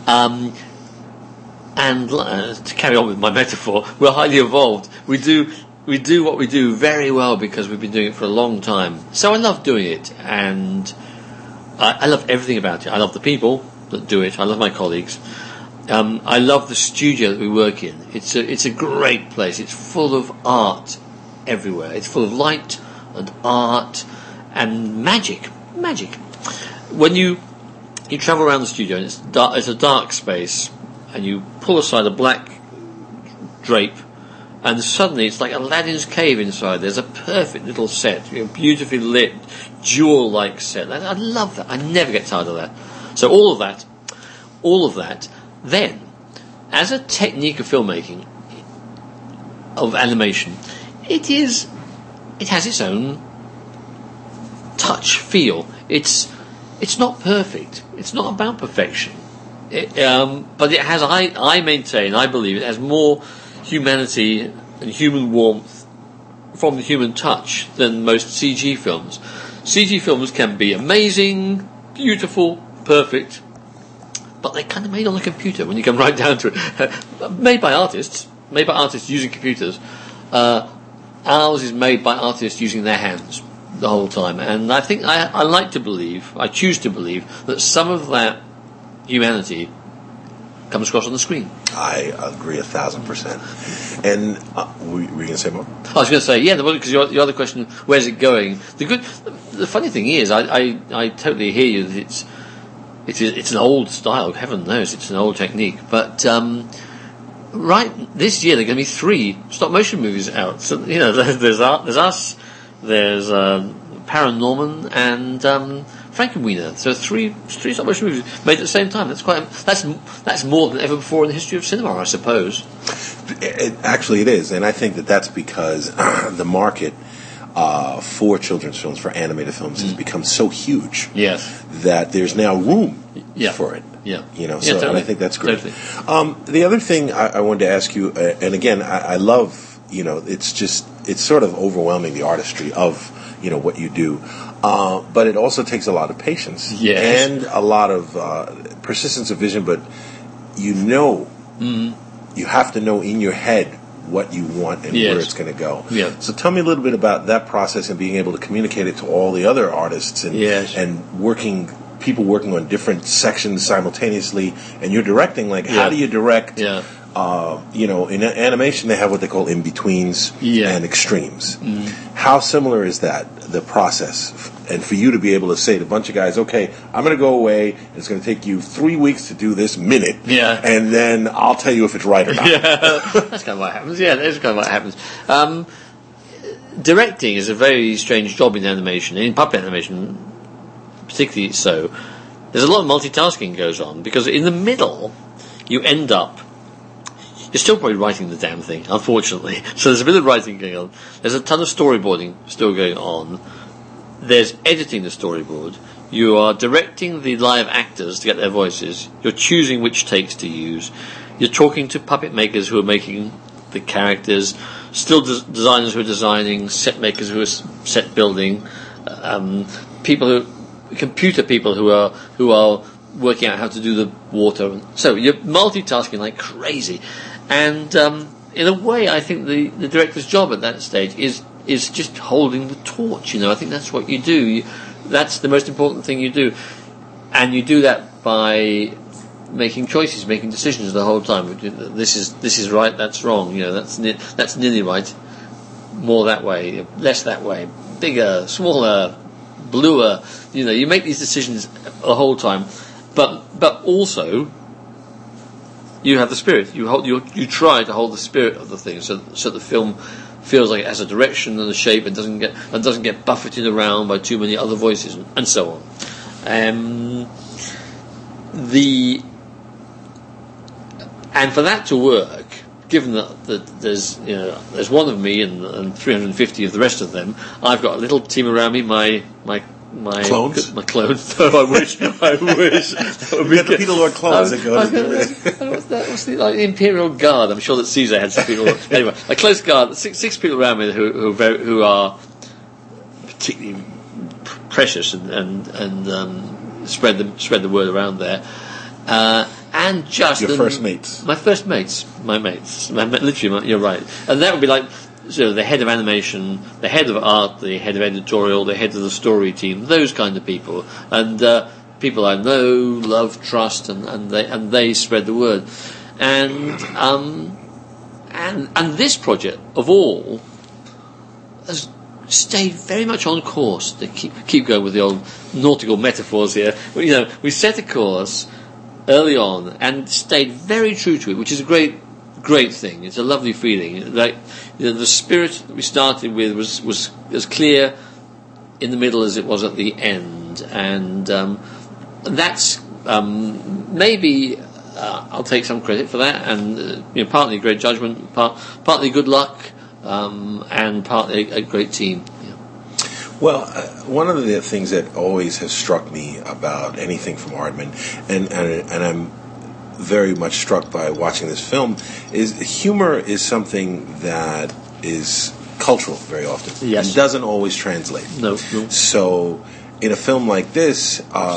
And to carry on with my metaphor, we're highly evolved. We do what we do very well because we've been doing it for a long time. So I love doing it, and I love everything about it. I love the people that do it. I love my colleagues. I love the studio that we work in. It's a great place. It's full of art everywhere. It's full of light and art and magic. When you travel around the studio and it's a dark space, and you pull aside a black drape, and suddenly it's like Aladdin's cave inside. There's a perfect little set, beautifully lit, jewel-like set. I love that. I never get tired of that. So all of that. Then, as a technique of filmmaking, of animation, it has its own touch, feel. It's not perfect. It's not about perfection. But it has. I maintain. I believe it has more humanity and human warmth from the human touch than most CG films. CG films can be amazing, beautiful, perfect, but they're kind of made on a computer when you come right down to it. Made by artists using computers. Ours is made by artists using their hands the whole time, and I think I choose to believe that some of that humanity comes across on the screen. I agree 1,000%. And were you going to say more? I was going to say, because your other question, where's it going? The funny thing is, I totally hear you that it's an old style. Heaven knows it's an old technique, but right this year there are going to be 3 stop motion movies out. So there's us, there's Paranorman, and Frankenweenie. So 3 stop motion movies made at the same time. That's more than ever before in the history of cinema, I suppose. Actually, it is, and I think that's because the market for children's films, for animated films, has become so huge. Yes. That there's now room for it. Yeah. Totally. And I think that's great. Totally. The other thing I wanted to ask you, and again, I love, it's sort of overwhelming, the artistry of, what you do. But it also takes a lot of patience. Yes. And a lot of persistence of vision, but you have to know in your head what you want and where it's going to go. Yeah. So tell me a little bit about that process and being able to communicate it to all the other artists and people working on different sections simultaneously, and you're directing. How do you direct? Yeah. In animation they have what they call in-betweens and extremes. How similar is that, the process? And for you to be able to say to a bunch of guys, okay, I'm going to go away, and it's going to take you 3 weeks to do this minute, and then I'll tell you if it's right or not. Yeah, that's kind of what happens. Yeah, that's kind of what happens. Directing is a very strange job in animation, in puppet animation particularly so. There's a lot of multitasking goes on, because in the middle you end up, you're still probably writing the damn thing, unfortunately. So there's a bit of writing going on. There's a ton of storyboarding still going on. There's editing the storyboard. You are directing the live actors to get their voices. You're choosing which takes to use. You're talking to puppet makers who are making the characters, still designers who are designing, set makers who are set building, computer people who are working out how to do the water. So you're multitasking like crazy. And in a way, I think the director's job at that stage is just holding the torch. I think that's what you do. That's the most important thing you do, and you do that by making choices, making decisions the whole time. This is right. That's wrong. That's nearly right. More that way, less that way. Bigger, smaller, bluer. You make these decisions the whole time, but also you have the spirit. You try to hold the spirit of the thing, so the film feels like it has a direction and a shape, and doesn't get buffeted around by too many other voices and so on. And for that to work, given that there's one of me and 350 of the rest of them, I've got a little team around me. My clones? My clones. No, I wish. That would be the Peter Lord clones that go to what's the Imperial Guard? I'm sure that Caesar had some people. Anyway, a close guard, six people around me who are particularly precious and spread the word around there. And just your first mates. My first mates, literally. You're right, and that would be like. So the head of animation, the head of art, the head of editorial, the head of the story team, those kind of people, and people I know, love, trust, and they spread the word, and this project of all has stayed very much on course. To keep going with the old nautical metaphors here. We set a course early on and stayed very true to it, which is a great thing. It's a lovely feeling. Like the spirit that we started with was as clear in the middle as it was at the end, and that's maybe I'll take some credit for that, and partly great judgment, partly good luck, and partly a great team. Well, one of the things that always has struck me about anything from Aardman, and I'm very much struck by watching this film, is humor is something that is cultural very often. Yes. And doesn't always translate. No. So in a film like this,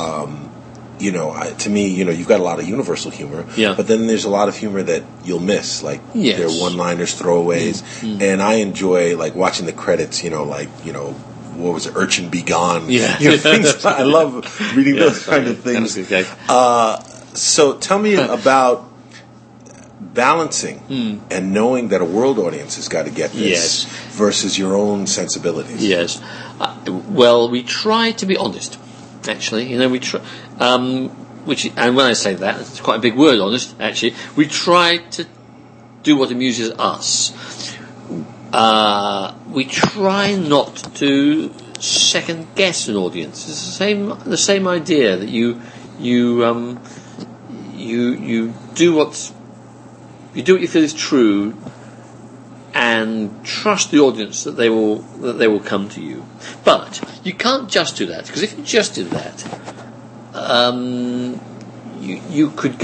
to me, you've got a lot of universal humor, but then there's a lot of humor that you'll miss, like there are one-liners, throwaways, and I enjoy watching the credits, what was it, Urchin Be Gone? Yeah. Things, I love reading those kind of things. So tell me about balancing and knowing that a world audience has got to get this versus your own sensibilities. Yes. Well, we try to be honest, actually. We try, and when I say that, it's quite a big word, honest, actually. We try to do what amuses us. We try not to second guess an audience. It's the same idea that you do what you feel is true, and trust the audience that they will come to you. But you can't just do that, because if you just did that, you could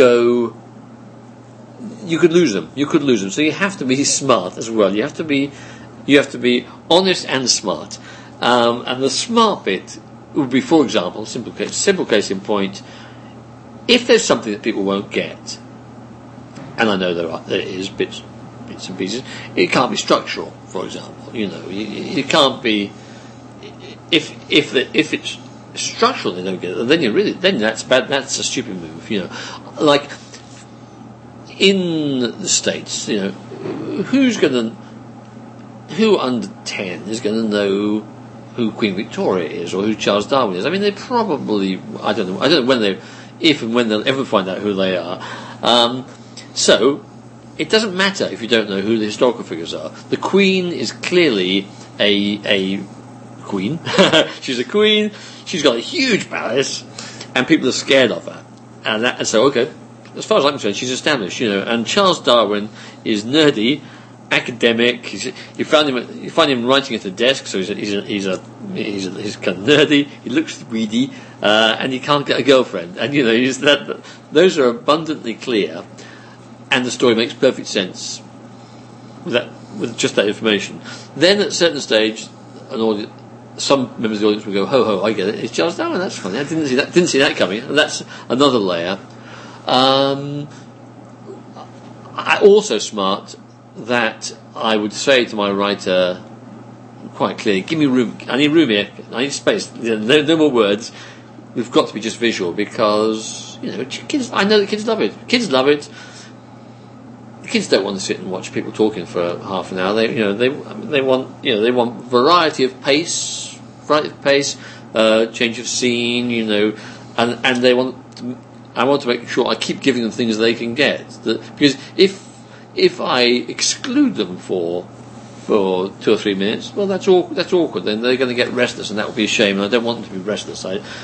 lose them. You could lose them. So you have to be smart as well. You have to be honest and smart. And the smart bit would be, for example, simple case in point. If there's something that people won't get, and I know there is bits and pieces, it can't be structural. For example, it can't be. If it's structural, they don't get it. Then that's bad. That's a stupid move. Like in the States, who under 10 is going to know who Queen Victoria is or who Charles Darwin is? I mean, they probably, I don't know if and when they'll ever find out who they are. So it doesn't matter if you don't know who the historical figures are. The Queen is clearly a queen. She's a queen. She's got a huge palace, and people are scared of her. And so, okay, as far as I'm concerned, she's established. And Charles Darwin is nerdy, academic. You find him writing at a desk, so he's kind of nerdy. He looks weedy, and he can't get a girlfriend. And those are abundantly clear, and the story makes perfect sense with just that information. Then at a certain stage, some members of the audience will go, "Ho ho, I get it. It's Charles Darwin. That's funny. I didn't see that coming." And that's another layer. Also smart that I would say to my writer quite clearly, give me room. I need room here. I need space. No more words. We've got to be just visual, because kids. I know that kids love it. Kids love it. Kids don't want to sit and watch people talking for half an hour. They want variety of pace, change of scene. And they want. I want to make sure I keep giving them things they can get. Because if I exclude them for 2 or 3 minutes, well, that's awkward. Then they're going to get restless, and that would be a shame. And I don't want them to be restless.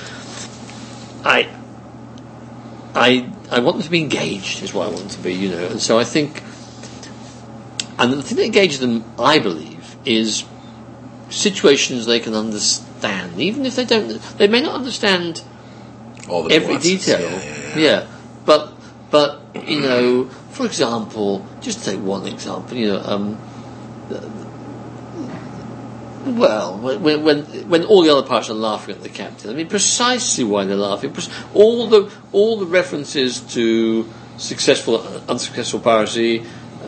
I want them to be engaged. Is what I want them to be. And so I think, and the thing that engages them, I believe, is situations they can understand, even if they don't. They may not understand all the every nuances. detail. Yeah. But for example, just to take one example, when all the other pirates are laughing at the captain, I mean, precisely why they're laughing. All the references to successful, unsuccessful piracy,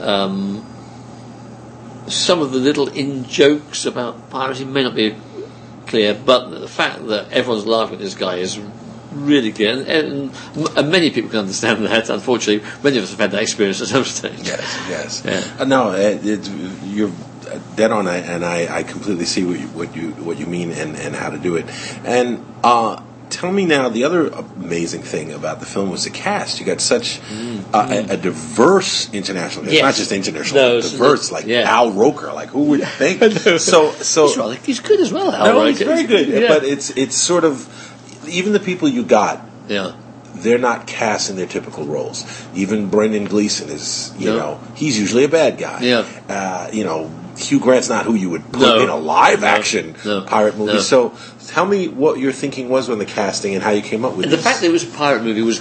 some of the little in-jokes about piracy may not be clear, but the fact that everyone's laughing at this guy is really clear, and many people can understand that. Unfortunately, many of us have had that experience at some stage. Yes. Yeah. No, you're dead on, and I completely see what you mean and how to do it. And tell me now, the other amazing thing about the film was the cast. You got such a diverse international cast, not just international, diverse, Al Roker. Like, who would think? So he's good as well. Al Roker. He's very good. Yeah. But it's sort of, even the people you got, they're not cast in their typical roles. Even Brendan Gleeson is, he's usually a bad guy. Yeah. Hugh Grant's not who you would put in a live-action pirate movie. No. So tell me what your thinking was when the casting and how you came up with the fact that it was a pirate movie was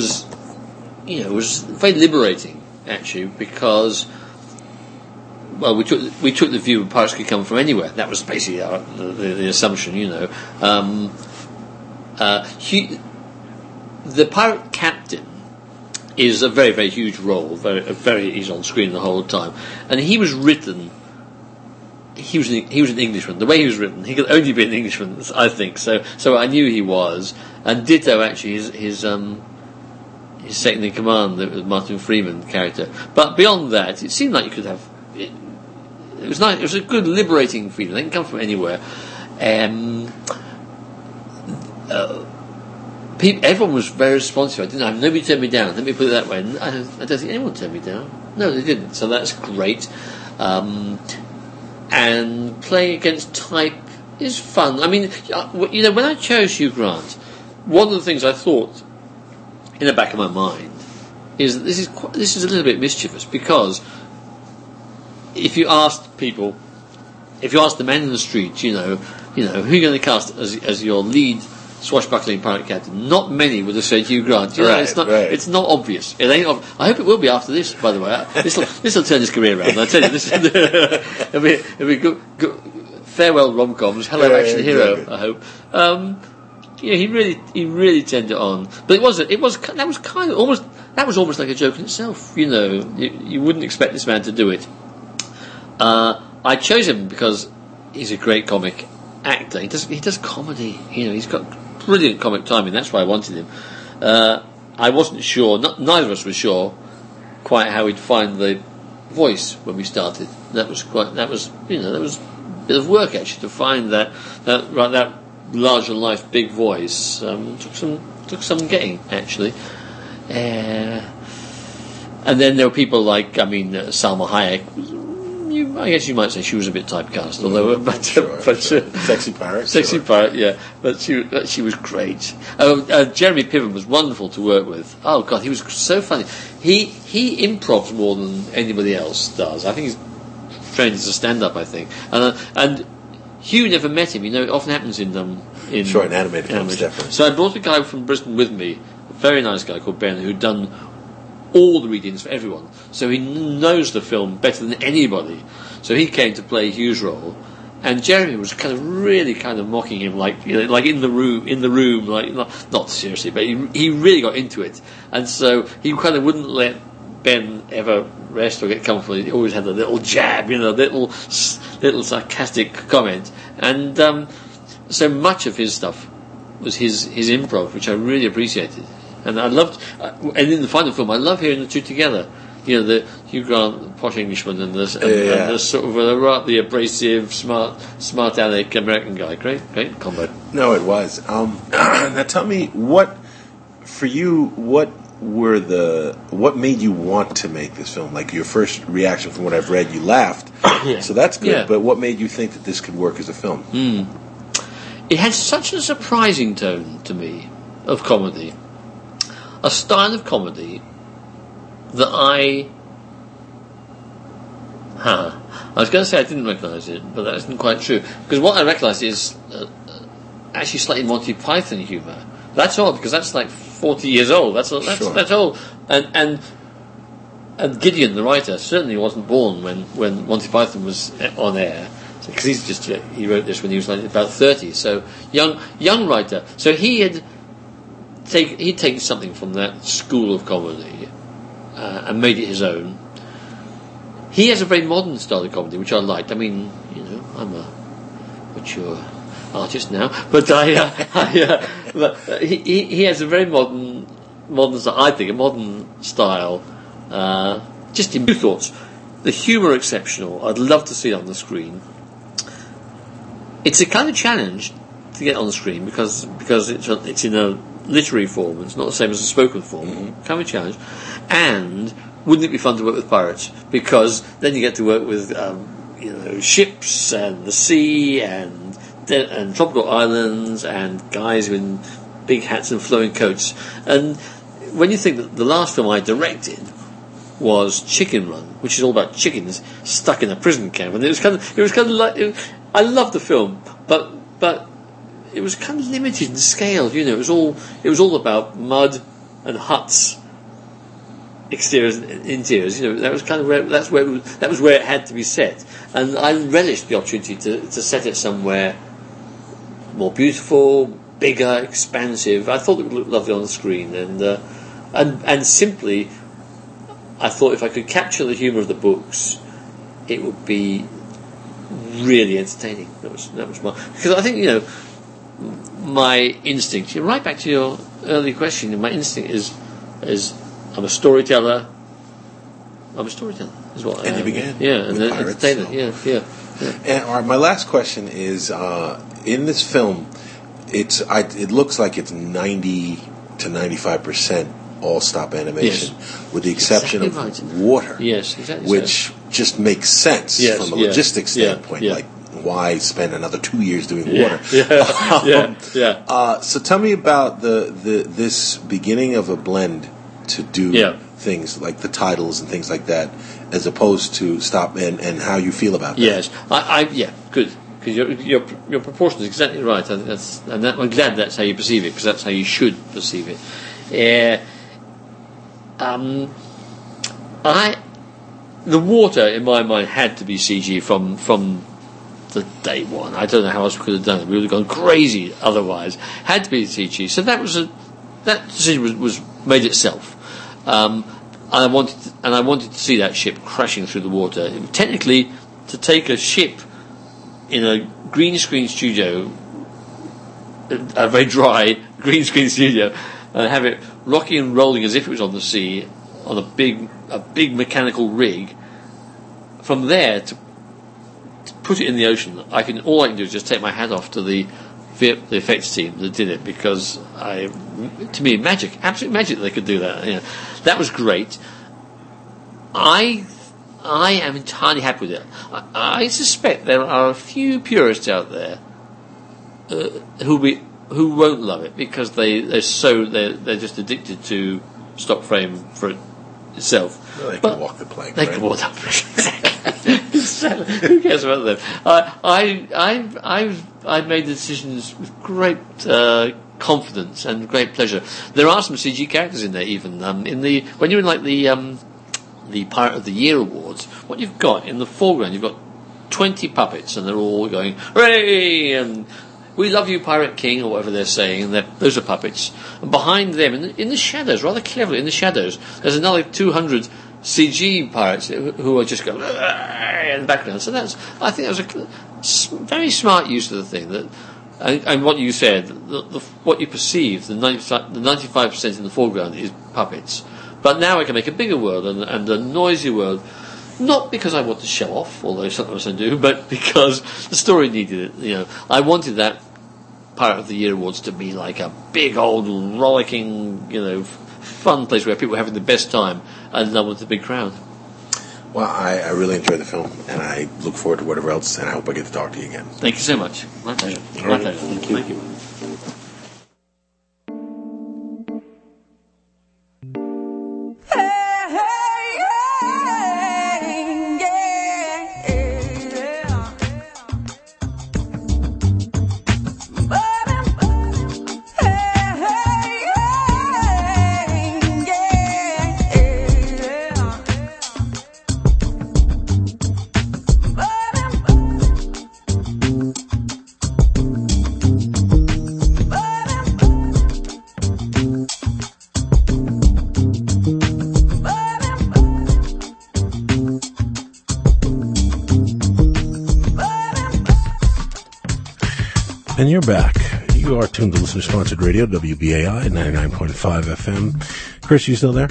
very liberating, actually, because, well, we took the view that pirates could come from anywhere. That was basically the assumption, the pirate captain is a very, very huge role. He's on screen the whole time, and he was written. He was an Englishman. The way he was written, he could only be an Englishman, I think. So I knew he was, and ditto actually his second in command, the Martin Freeman character. But beyond that, it seemed like you could have. It was nice. It was a good, liberating feeling. They can come from anywhere. Everyone was very responsive. Nobody turned me down. Let me put it that way. I don't think anyone turned me down. No, they didn't. So that's great. And playing against type is fun. I mean, when I chose Hugh Grant, one of the things I thought in the back of my mind is that this is a little bit mischievous, because if you asked the men in the street, who are you going to cast as your lead swashbuckling pirate captain, not many would have said Hugh Grant. It's not obvious. It ain't. I hope it will be after this. By the way, this will turn his career around. I tell you, it'll be good. Farewell rom-coms. Hello, action hero. I hope. He really turned it on. But that was almost like a joke in itself. You wouldn't expect this man to do it. I chose him because he's a great comic actor. He does comedy. He's got brilliant comic timing. That's why I wanted him. I wasn't sure. Neither of us was sure quite how he'd find the voice when we started. That was a bit of work actually to find that larger than life big voice. Took some getting actually. And then there were people like Salma Hayek. I guess you might say she was a bit typecast, although, Sexy Pirate. Sexy Pirate, yeah. But she was great. Jeremy Piven was wonderful to work with. Oh God, he was so funny. He improvs more than anybody else does. I think he's trained as a stand-up. I think, and Hugh never met him. It often happens in animated films, definitely. So I brought a guy from Bristol with me, a very nice guy called Ben, who'd done all the readings for everyone, so he knows the film better than anybody. So he came to play Hugh's role, and Jeremy was really mocking him, like in the room, like not seriously, but he really got into it, and so he wouldn't let Ben ever rest or get comfortable. He always had a little jab, little sarcastic comment, and so much of his stuff was his improv, which I really appreciated. And I loved, and in the final film, I love hearing the two together. The Hugh Grant, the posh Englishman, and the sort of the abrasive, smart aleck American guy. Great combo. No, it was. Now tell me, what made you want to make this film? Like your first reaction from what I've read, you laughed. Yeah. So that's good. Yeah. But what made you think that this could work as a film? It had such a surprising tone to me of comedy. A style of comedy that I was going to say I didn't recognise it, but that isn't quite true. Because what I recognised is actually slightly Monty Python humour. That's odd, because that's like 40 years old. That's old. And Gideon, the writer, certainly wasn't born when Monty Python was on air. Because he wrote this when he was about 30. So young writer. So he'd taken something from that school of comedy and made it his own. He has a very modern style of comedy, which I liked. I mean, I'm a mature artist now, but but he has a very modern style. I think a modern style. Just in two thoughts: the humour exceptional. I'd love to see it on the screen. It's a kind of challenge to get on the screen because it's in a literary form. It's not the same as a spoken form. Kind of a challenge. And wouldn't it be fun to work with pirates? Because then you get to work with ships and the sea and tropical islands and guys in big hats and flowing coats. And when you think that the last film I directed was Chicken Run, which is all about chickens stuck in a prison camp, and it was kind of like I loved the film, but it was kind of limited in scale. It was all about mud and huts, exteriors and interiors. That was kind of that was where it had to be set, and I relished the opportunity to set it somewhere more beautiful, bigger, expansive. I thought it would look lovely on the screen, and simply, I thought if I could capture the humour of the books, it would be really entertaining. That was because I think my instinct. Right back to your early question. My instinct is I'm a storyteller. Is what. And you began. Yeah, and with then pirates, entertainer. so. Yeah. And all right, my last question is: in this film, it looks like it's 90 to 95% all stop animation, with the exception of water. Yes, exactly. Which just makes sense from a logistics standpoint. Yeah. Like, why spend another 2 years doing water? So tell me about this beginning of a blend to do things like the titles and things like that, as opposed to stop and how you feel about that. Yes, good. Because your proportion is exactly right. I think I'm glad that's how you perceive it, because that's how you should perceive it. The water in my mind had to be CG from the day one. I don't know how else we could have done it. We would have gone crazy otherwise. Had to be CG. So that decision was made itself. And I wanted to see that ship crashing through the water. Technically, to take a ship in a green screen studio, a very dry green screen studio, and have it rocking and rolling as if it was on the sea on a big mechanical rig. From there to put it in the ocean, all I can do is just take my hat off to the effects team that did it, because to me, magic, absolute magic that they could do that. You know, that was great. I am entirely happy with it. I suspect there are a few purists out there who won't love it, because they're just addicted to stock frame for itself. Well, they can walk the plank. They can walk the plank. Exactly. Who cares about them? I've made decisions with great confidence and great pleasure. There are some CG characters in there, even when you're in like the Pirate of the Year awards. What you've got in the foreground, you've got 20 puppets, and they're all going hooray and we love you, Pirate King, or whatever they're saying. And those are puppets. And behind them, in the shadows, rather cleverly in the shadows, there's another 200 CG pirates who are just going in the background. So I think that was a very smart use of the thing. And what you said, what you perceive, the 95% in the foreground is puppets. But now I can make a bigger world and a noisy world, not because I want to show off, although sometimes I do, but because the story needed it. You know, I wanted that Pirate of the Year awards to be like a big old rollicking, fun place where people were having the best time, and I wanted a big crowd. Well, I really enjoyed the film, and I look forward to whatever else, and I hope I get to talk to you again. Thank you so much. My pleasure. My pleasure. Thank you. And you're back. You are tuned to listener-sponsored radio, WBAI, 99.5 FM. Chris, you still there?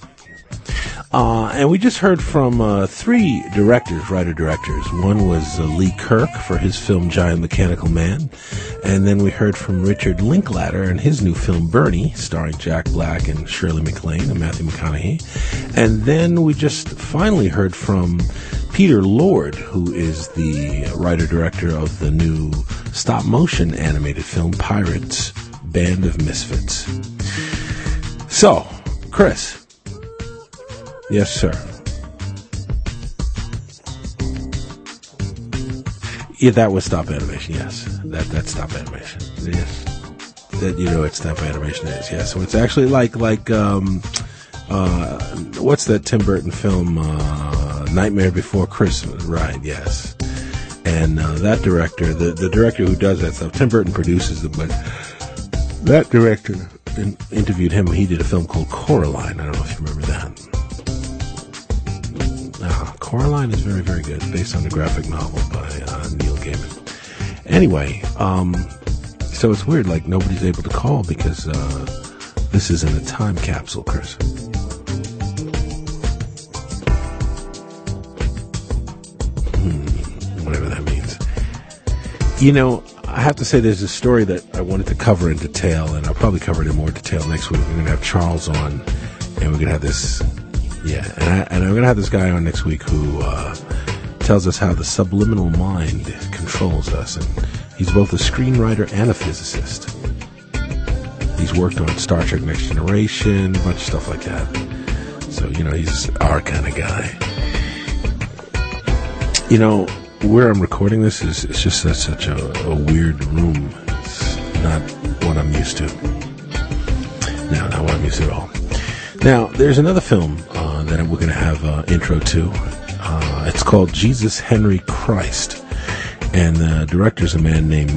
And we just heard from 3 writer-directors. One was Lee Kirk for his film Giant Mechanical Man. And then we heard from Richard Linklater and his new film Bernie, starring Jack Black and Shirley MacLaine and Matthew McConaughey. And then we just finally heard from Peter Lord, who is the writer-director of the new stop-motion animated film Pirates, Band of Misfits. So, Chris. Yes, sir. Yeah, that was stop animation, yes. That's stop animation. Yes. That, what stop animation is, yes. So it's actually like what's that Tim Burton film, Nightmare Before Christmas, right, yes. And that director, the director who does that stuff, Tim Burton produces them, but that director interviewed him. He did a film called Coraline. I don't know if you remember that. Coraline is very, very good, based on a graphic novel by Neil Gaiman. Anyway, so it's weird, like nobody's able to call because this is in a time capsule, Chris. Whatever that means. I have to say there's a story that I wanted to cover in detail, and I'll probably cover it in more detail next week. We're going to have Charles on, and we're going to have this, and I'm going to have this guy on next week who tells us how the subliminal mind controls us, and he's both a screenwriter and a physicist. He's worked on Star Trek Next Generation, a bunch of stuff like that. So, he's our kind of guy. Where I'm recording this is just such a weird room. It's not what I'm used to. No, not what I'm used to at all. Now, there's another film that we're going to have intro to. It's called Jesus Henry Christ. And the director's a man named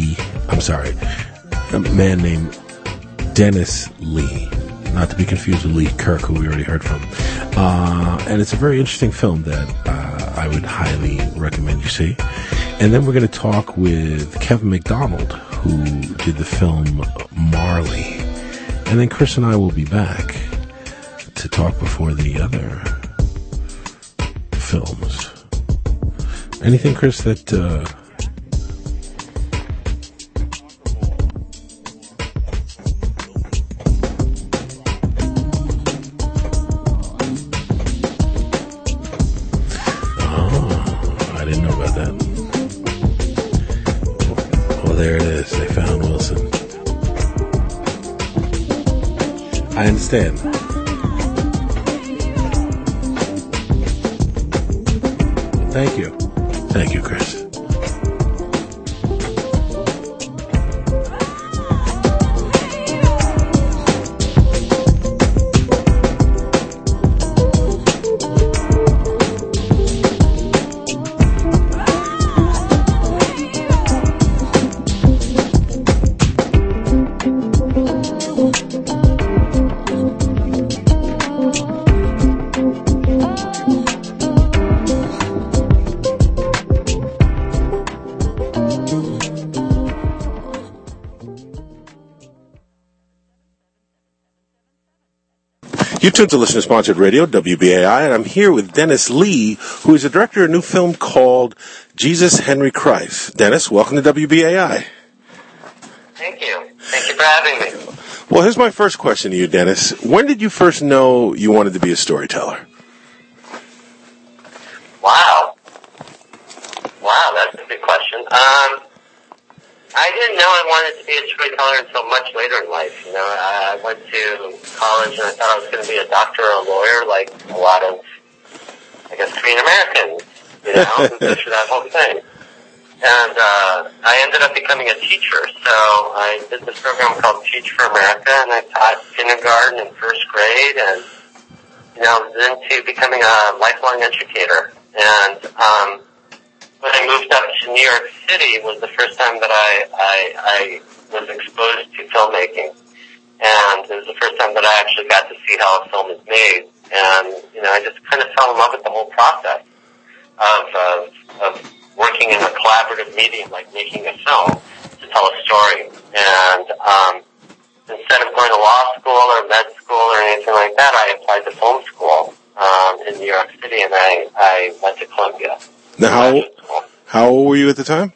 Dennis Lee. Not to be confused with Lee Kirk, who we already heard from. And it's a very interesting film that I would highly recommend you see. And then we're going to talk with Kevin McDonald, who did the film Marley. And then Chris and I will be back to talk before the other films. Anything, Chris, that... I understand. Thank you. Thank you, Chris. You tuned to listener-sponsored radio, WBAI, and I'm here with Dennis Lee, who is the director of a new film called Jesus Henry Christ. Dennis, welcome to WBAI. Thank you. Thank you for having me. Well, here's my first question to you, Dennis. When did you first know you wanted to be a storyteller? Wow, that's a big question. I didn't know I wanted to be a storyteller until much later in life. I went to college and I thought I was going to be a doctor or a lawyer, like a lot of, Korean Americans, who go through that whole thing. And I ended up becoming a teacher. So I did this program called Teach for America, and I taught kindergarten and first grade, and then to becoming a lifelong educator. And when I moved up to New York City was the first time that I was exposed to filmmaking. And it was the first time that I actually got to see how a film is made. And, I just kind of fell in love with the whole process of working in a collaborative medium like making a film to tell a story. And instead of going to law school or med school or anything like that, I applied to film school in New York City, and I went to Columbia. Now, how old were you at the time?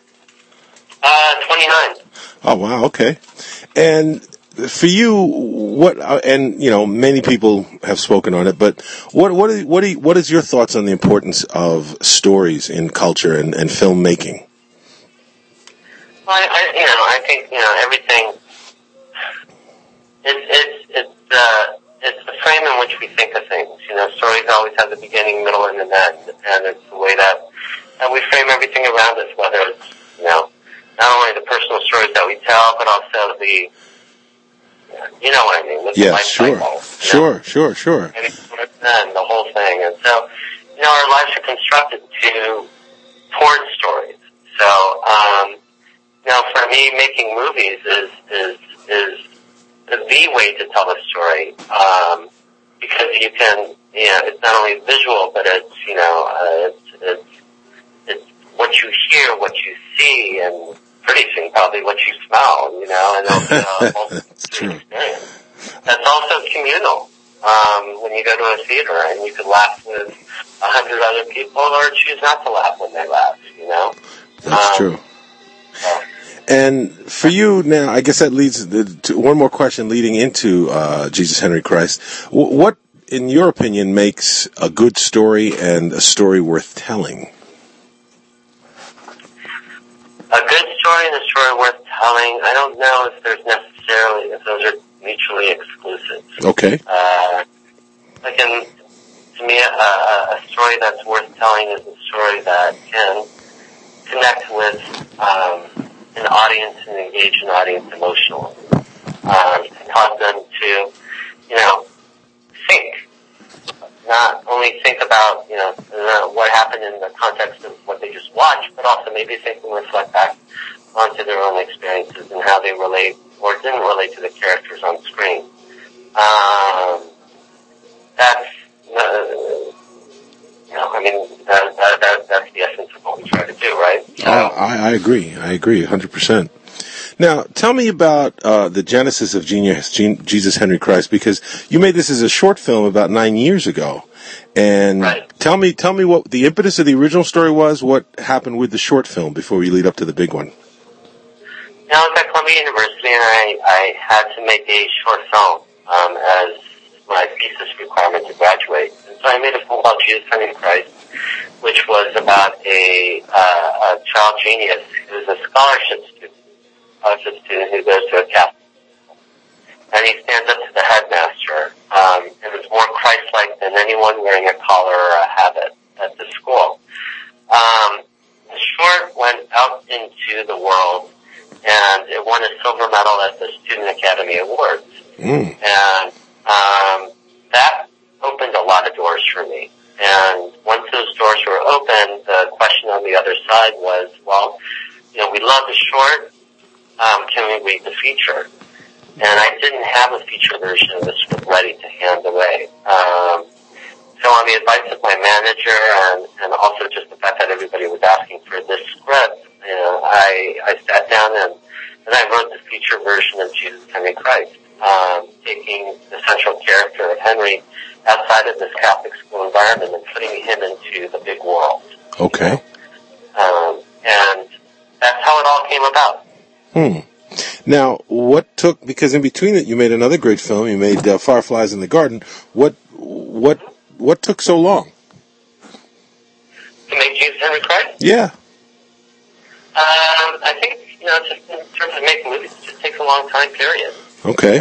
29. Oh, wow, okay. And for you, many people have spoken on it, but what is your thoughts on the importance of stories in culture and filmmaking? Well, I think, everything, it's the frame in which we think of things. Stories always have the beginning, middle, and an end, and it's the way that we frame everything around us, whether it's, not only the personal stories that we tell, but also the, you know what I mean, with the life cycle. Sure. And the whole thing. And so, our lives are constructed towards stories. So, for me, making movies is the way to tell a story, because you can, it's not only visual, but it's, it's what you hear, what you see, and pretty soon probably what you smell, and also That's true. Experience. That's also communal. When you go to a theater and you can laugh with 100 other people or choose not to laugh when they laugh, That's true. And for you now, I guess that leads to one more question leading into Jesus Henry Christ. What, in your opinion, makes a good story and a story worth telling? A good story and a story worth telling, I don't know if those are mutually exclusive. Okay. To me, a story that's worth telling is a story that can connect with an audience and engage an audience emotionally. Cause them to, think. Not only think about, what happened in the context of what they just watched, but also maybe think and reflect back onto their own experiences and how they relate or didn't relate to the characters on screen. That's the essence of what we try to do, right? I agree. 100%. Now, tell me about the genesis of Jesus Henry Christ, because you made this as a short film about 9 years ago. And right. Tell me what the impetus of the original story was, what happened with the short film before we lead up to the big one. I was at Columbia University, and I had to make a short film as my thesis requirement to graduate. And so I made a film called Jesus Henry Christ, which was about a child genius who's a scholarship student who goes to a Catholic school. And he stands up to the headmaster, and is more Christ-like than anyone wearing a collar or a habit at the school. The short went out into the world, and it won a silver medal at the Student Academy Awards. And that opened a lot of doors for me. And once those doors were open, the question on the other side was, well, we love the short, can we read the feature? And I didn't have a feature version of the script ready to hand away. So on the advice of my manager and also just the fact that everybody was asking for this script, I sat down and I wrote the feature version of Jesus Henry Christ, taking the central character of Henry outside of this Catholic school environment and putting him into the big world. Okay. And that's how it all came about. Now, because in between it, you made another great film. You made Fireflies in the Garden. What took so long? To make Jesus Henry Christ? Yeah. I think, just in terms of making movies, it just takes a long time period. Okay.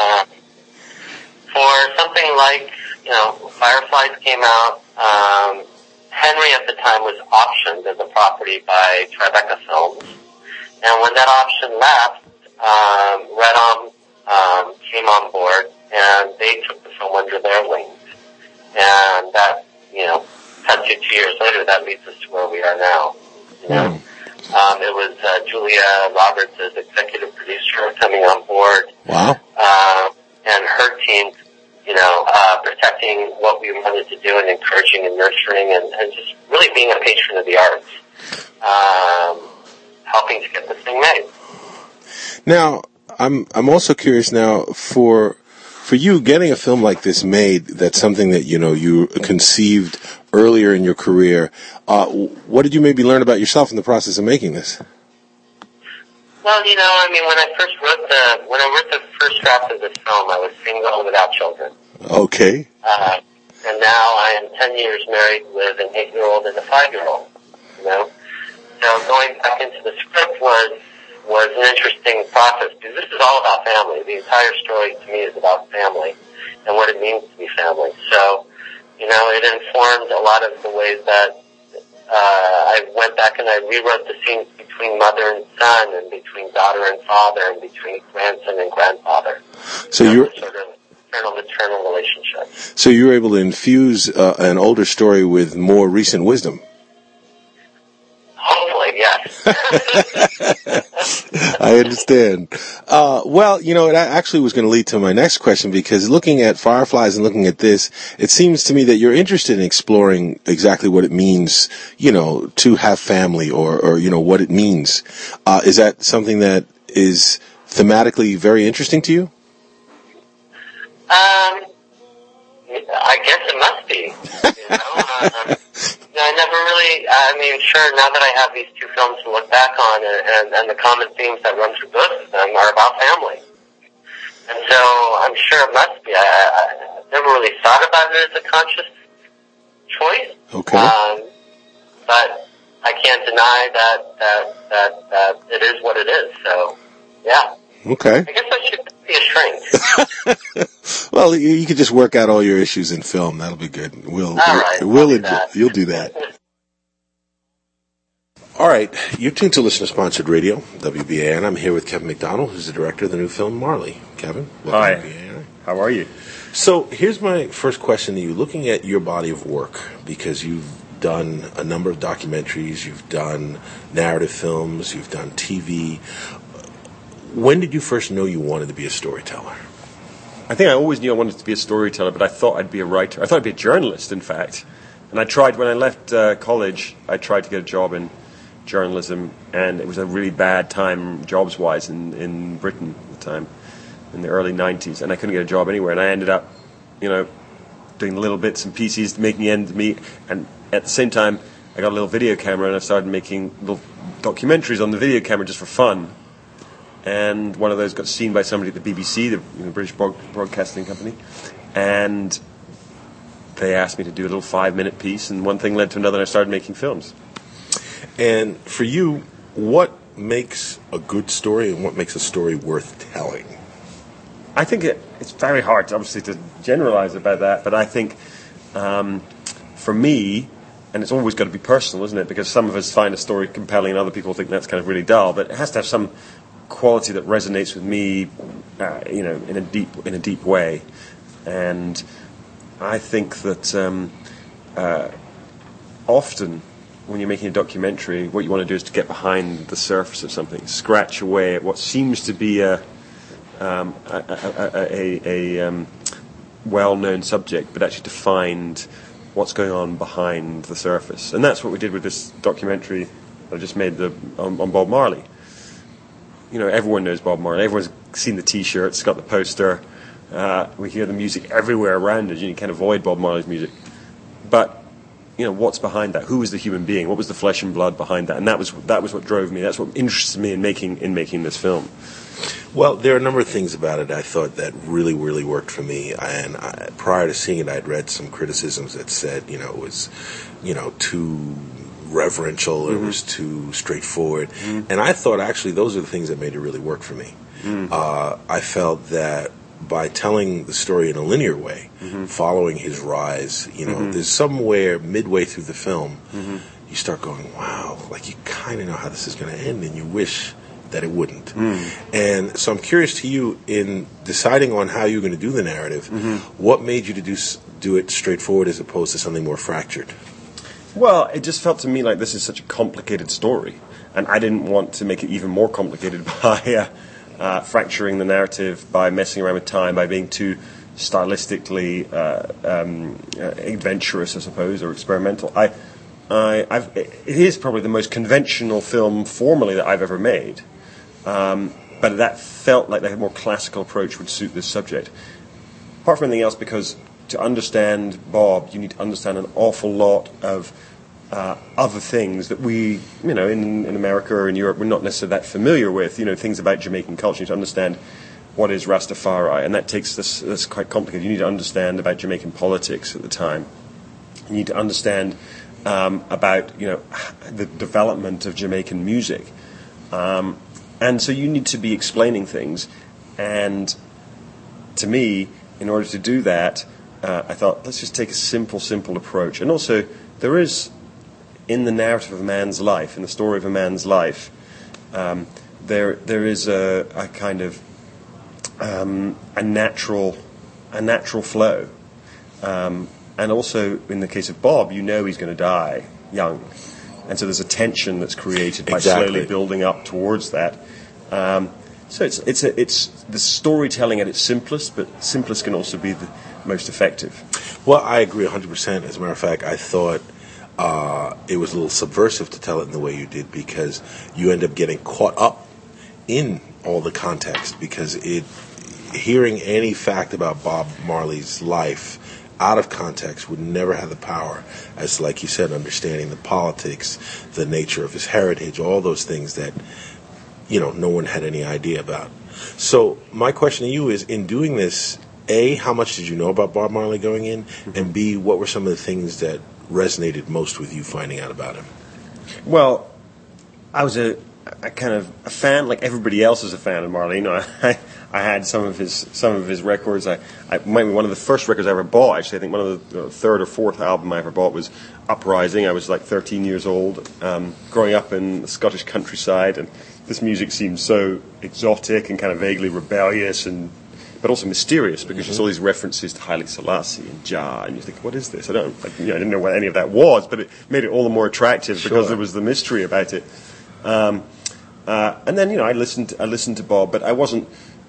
For something like, Fireflies came out, Henry at the time was optioned as a property by Tribeca Films. And when that option lapsed, Red Arm came on board, and they took the film under their wings. And that, cut to 2 years later, that leads us to where we are now. It was Julia Roberts as executive producer coming on board. Wow. And her team, protecting what we wanted to do and encouraging and nurturing and just really being a patron of the arts. Helping to get this thing made. Now, I'm also curious now for you getting a film like this made. That's something that you conceived earlier in your career. What did you maybe learn about yourself in the process of making this? Well, when I wrote the first draft of this film, I was single without children. Okay. And now I am 10 years married with an 8-year-old and a 5-year-old. So going back into the script was an interesting process, because this is all about family. The entire story to me is about family and what it means to be family. So, it informed a lot of the ways that I went back and I rewrote the scenes between mother and son, and between daughter and father, and between grandson and grandfather. So you're sort of paternal-maternal relationship. So you were able to infuse an older story with more recent wisdom. Hopefully, yes. I understand. Well, it actually was going to lead to my next question, because looking at Fireflies and looking at this, it seems to me that you're interested in exploring exactly what it means, to have family or what it means. Is that something that is thematically very interesting to you? I guess it must be. No, I never really, sure, now that I have these two films to look back on, and the common themes that run through both of them are about family. And so I'm sure it must be. I never really thought about it as a conscious choice. Okay. But I can't deny that it is what it is. So, yeah. Okay. I guess I should be a shrink. Well, you could just work out all your issues in film. That'll be good. You'll do that. All right. You're tuned to listener-sponsored radio, WBAI. I'm here with Kevin McDonald, who's the director of the new film Marley. Kevin, welcome Hi. to WBAI. How are you? So here's my first question to you. Looking at your body of work, because you've done a number of documentaries, you've done narrative films, you've done TV. When did you first know you wanted to be a storyteller? I think I always knew I wanted to be a storyteller, but I thought I'd be a writer. I thought I'd be a journalist, in fact. And I tried, when I left college, I tried to get a job in journalism, and it was a really bad time jobs-wise in Britain at the time, in the early 90s, and I couldn't get a job anywhere. And I ended up, doing little bits and pieces to make me ends meet. And at the same time, I got a little video camera, and I started making little documentaries on the video camera just for fun. And one of those got seen by somebody at the BBC, the British Broadcasting Company, and they asked me to do a little 5-minute piece, and one thing led to another, and I started making films. And for you, what makes a good story and what makes a story worth telling? I think it's very hard, obviously, to generalize about that, but I think for me, and it's always got to be personal, isn't it? Because some of us find a story compelling and other people think that's kind of really dull, but it has to have some quality that resonates with me, in a deep way. And I think that often when you're making a documentary, what you want to do is to get behind the surface of something, scratch away at what seems to be a well-known subject, but actually to find what's going on behind the surface. And that's what we did with this documentary I just made on Bob Marley. Everyone knows Bob Marley. Everyone's seen the T-shirts, got the poster. We hear the music everywhere around us. You can't avoid Bob Marley's music. But what's behind that? Who was the human being? What was the flesh and blood behind that? And that was what drove me. That's what interested me in making this film. Well, there are a number of things about it I thought that really, really worked for me. And prior to seeing it, I'd read some criticisms that said, it was, too reverential, it was too straightforward. And I thought actually those are the things that made it really work for me. I felt that by telling the story in a linear way, following his rise, there's somewhere midway through the film, you start going, wow, like you kind of know how this is going to end and you wish that it wouldn't. And so I'm curious to you, in deciding on how you're going to do the narrative, what made you to do it straightforward as opposed to something more fractured? Well, it just felt to me like this is such a complicated story, and I didn't want to make it even more complicated by fracturing the narrative, by messing around with time, by being too stylistically adventurous, I suppose, or experimental. It is probably the most conventional film formally that I've ever made, but that felt like a more classical approach would suit this subject. Apart from anything else, because to understand Bob, you need to understand an awful lot of other things that we, in America or in Europe, we're not necessarily that familiar with. Things about Jamaican culture. You need to understand what is Rastafari, and that's quite complicated. You need to understand about Jamaican politics at the time. You need to understand about the development of Jamaican music, and so you need to be explaining things. And to me, in order to do that, I thought, let's just take a simple approach. And also, there is, in the narrative of a man's life, in the story of a man's life, there is a kind of a natural flow. And also, in the case of Bob, he's going to die young. And so there's a tension that's created by slowly building up towards that. So it's the storytelling at its simplest, but simplest can also be the most effective. Well, I agree 100%. As a matter of fact, I thought it was a little subversive to tell it in the way you did, because you end up getting caught up in all the context, because hearing any fact about Bob Marley's life out of context would never have the power as, like you said, understanding the politics, the nature of his heritage, all those things that, no one had any idea about. So my question to you is, in doing this, A, how much did you know about Bob Marley going in? And B, what were some of the things that resonated most with you finding out about him? Well, I was a kind of a fan, like everybody else is a fan of Marley. I had some of his records. I might be one of the first records I ever bought. Actually, I think one of the third or fourth album I ever bought was Uprising. I was like 13 years old, growing up in the Scottish countryside, and this music seemed so exotic and kind of vaguely rebellious, but also mysterious, because you saw these references to Haile Selassie and Jah, and you think, what is this? I didn't know what any of that was, but it made it all the more attractive because there was the mystery about it. And then I listened to Bob, but I wasn't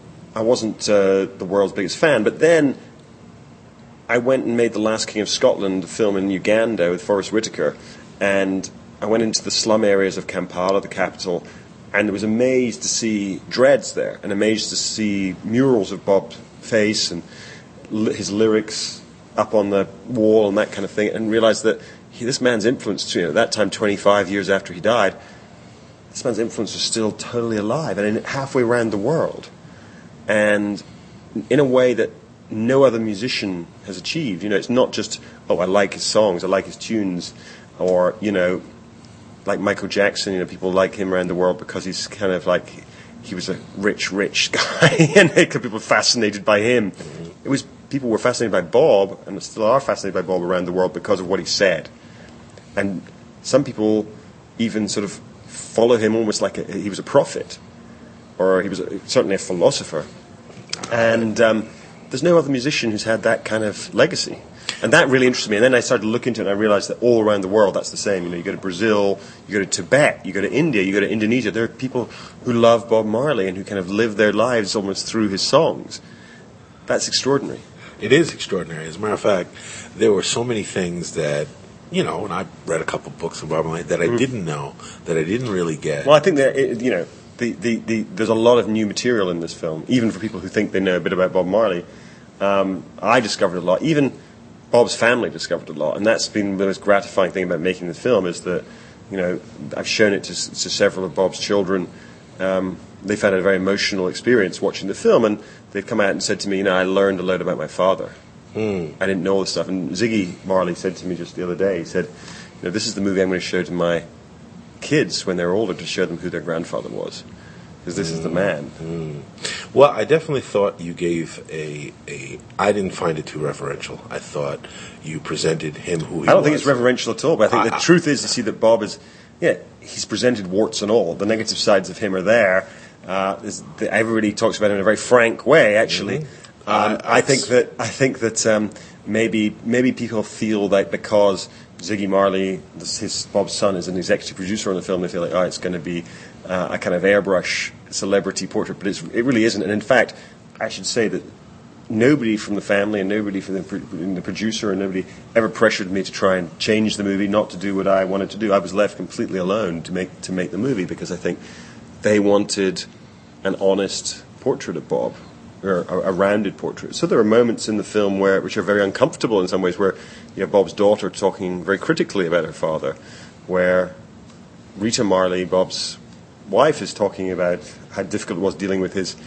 the world's biggest fan. But then I went and made The Last King of Scotland, a film in Uganda with Forrest Whitaker, and I went into the slum areas of Kampala, the capital, and was amazed to see dreads there, and amazed to see murals of Bob's face and his lyrics up on the wall and that kind of thing, and realized that this man's influence, at that time 25 years after he died, this man's influence was still totally alive and halfway around the world, and in a way that no other musician has achieved. It's not just, I like his songs, I like his tunes, or, like Michael Jackson, people like him around the world because he's kind of like, he was a rich guy, and people were fascinated by him. People were fascinated by Bob, and still are fascinated by Bob around the world because of what he said. And some people even sort of follow him almost like he was a prophet, or he was certainly a philosopher. And there's no other musician who's had that kind of legacy. And that really interested me. And then I started to look into it, and I realized that all around the world that's the same. You go to Brazil, you go to Tibet, you go to India, you go to Indonesia. There are people who love Bob Marley and who kind of live their lives almost through his songs. That's extraordinary. It is extraordinary. As a matter of fact, there were so many things that, and I read a couple books of Bob Marley that I didn't know, that I didn't really get. Well, I think that, there's a lot of new material in this film, even for people who think they know a bit about Bob Marley. I discovered a lot. Even Bob's family discovered a lot, and that's been the most gratifying thing about making the film, is that, I've shown it to several of Bob's children. They've had a very emotional experience watching the film, and they've come out and said to me, I learned a lot about my father. I didn't know all this stuff. And Ziggy Marley said to me just the other day, he said, this is the movie I'm going to show to my kids when they're older, to show them who their grandfather was. Because this is the man. Well, I definitely thought you gave I didn't find it too reverential. I thought you presented him who he was. I don't think it's reverential at all, but I think the truth is to see that Bob is, he's presented warts and all. The negative sides of him are there. Everybody talks about him in a very frank way, actually. I think that maybe people feel that because Ziggy Marley, Bob's son, is an executive producer on the film, they feel like, it's going to be a kind of airbrush celebrity portrait, but it really isn't. And in fact, I should say that nobody from the family and nobody from the producer and nobody ever pressured me to try and change the movie, not to do what I wanted to do. I was left completely alone to make the movie, because I think they wanted an honest portrait of Bob, or a rounded portrait. So there are moments in the film which are very uncomfortable in some ways, where you have Bob's daughter talking very critically about her father, where Rita Marley, Bob's wife, is talking about how difficult it was dealing with his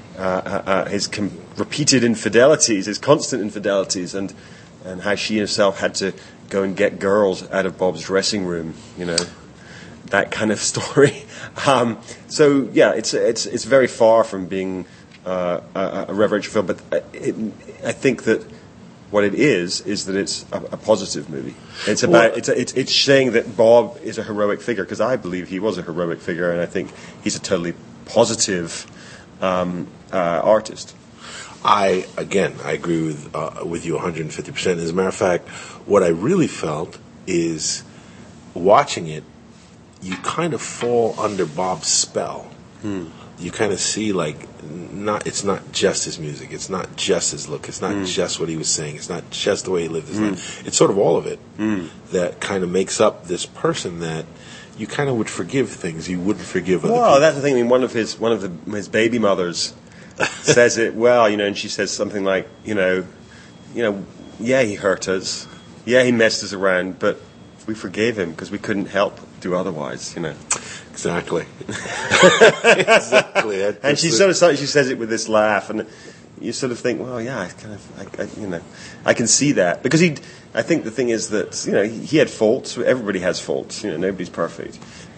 repeated infidelities, his constant infidelities, and how she herself had to go and get girls out of Bob's dressing room, that kind of story. So yeah, it's very far from being a reverential film, but I think that what it is that it's a positive movie. It's about it's saying that Bob is a heroic figure, because I believe he was a heroic figure, and I think he's a totally positive artist. I agree with you 150%. As a matter of fact, what I really felt is, watching it, you kind of fall under Bob's spell. You kind of see, it's not just his music, it's not just his look, it's not just what he was saying, it's not just the way he lived his life. It's sort of all of it that kind of makes up this person that you kind of would forgive things you wouldn't forgive other people. Well, that's the thing. I mean, one of his baby mothers says it well, and she says something like, yeah, he hurt us. Yeah, he messed us around, but we forgave him because we couldn't help do otherwise, Exactly. Exactly. And she says it with this laugh, and you sort of think, well, yeah, I can see that, because I think the thing is that he had faults. Everybody has faults. Nobody's perfect,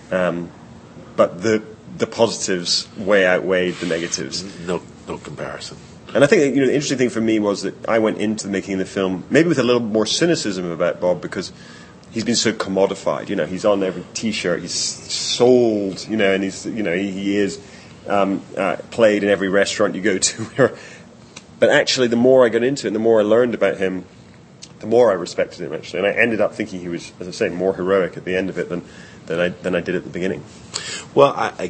but the positives way outweighed the negatives. No comparison. And I think the interesting thing for me was that I went into making the film maybe with a little more cynicism about Bob, because he's been so commodified. He's on every T-shirt. He's sold. And he's he is played in every restaurant you go to. But actually, the more I got into it, and the more I learned about him, the more I respected him, actually. And I ended up thinking he was, as I say, more heroic at the end of it than I did at the beginning. Well,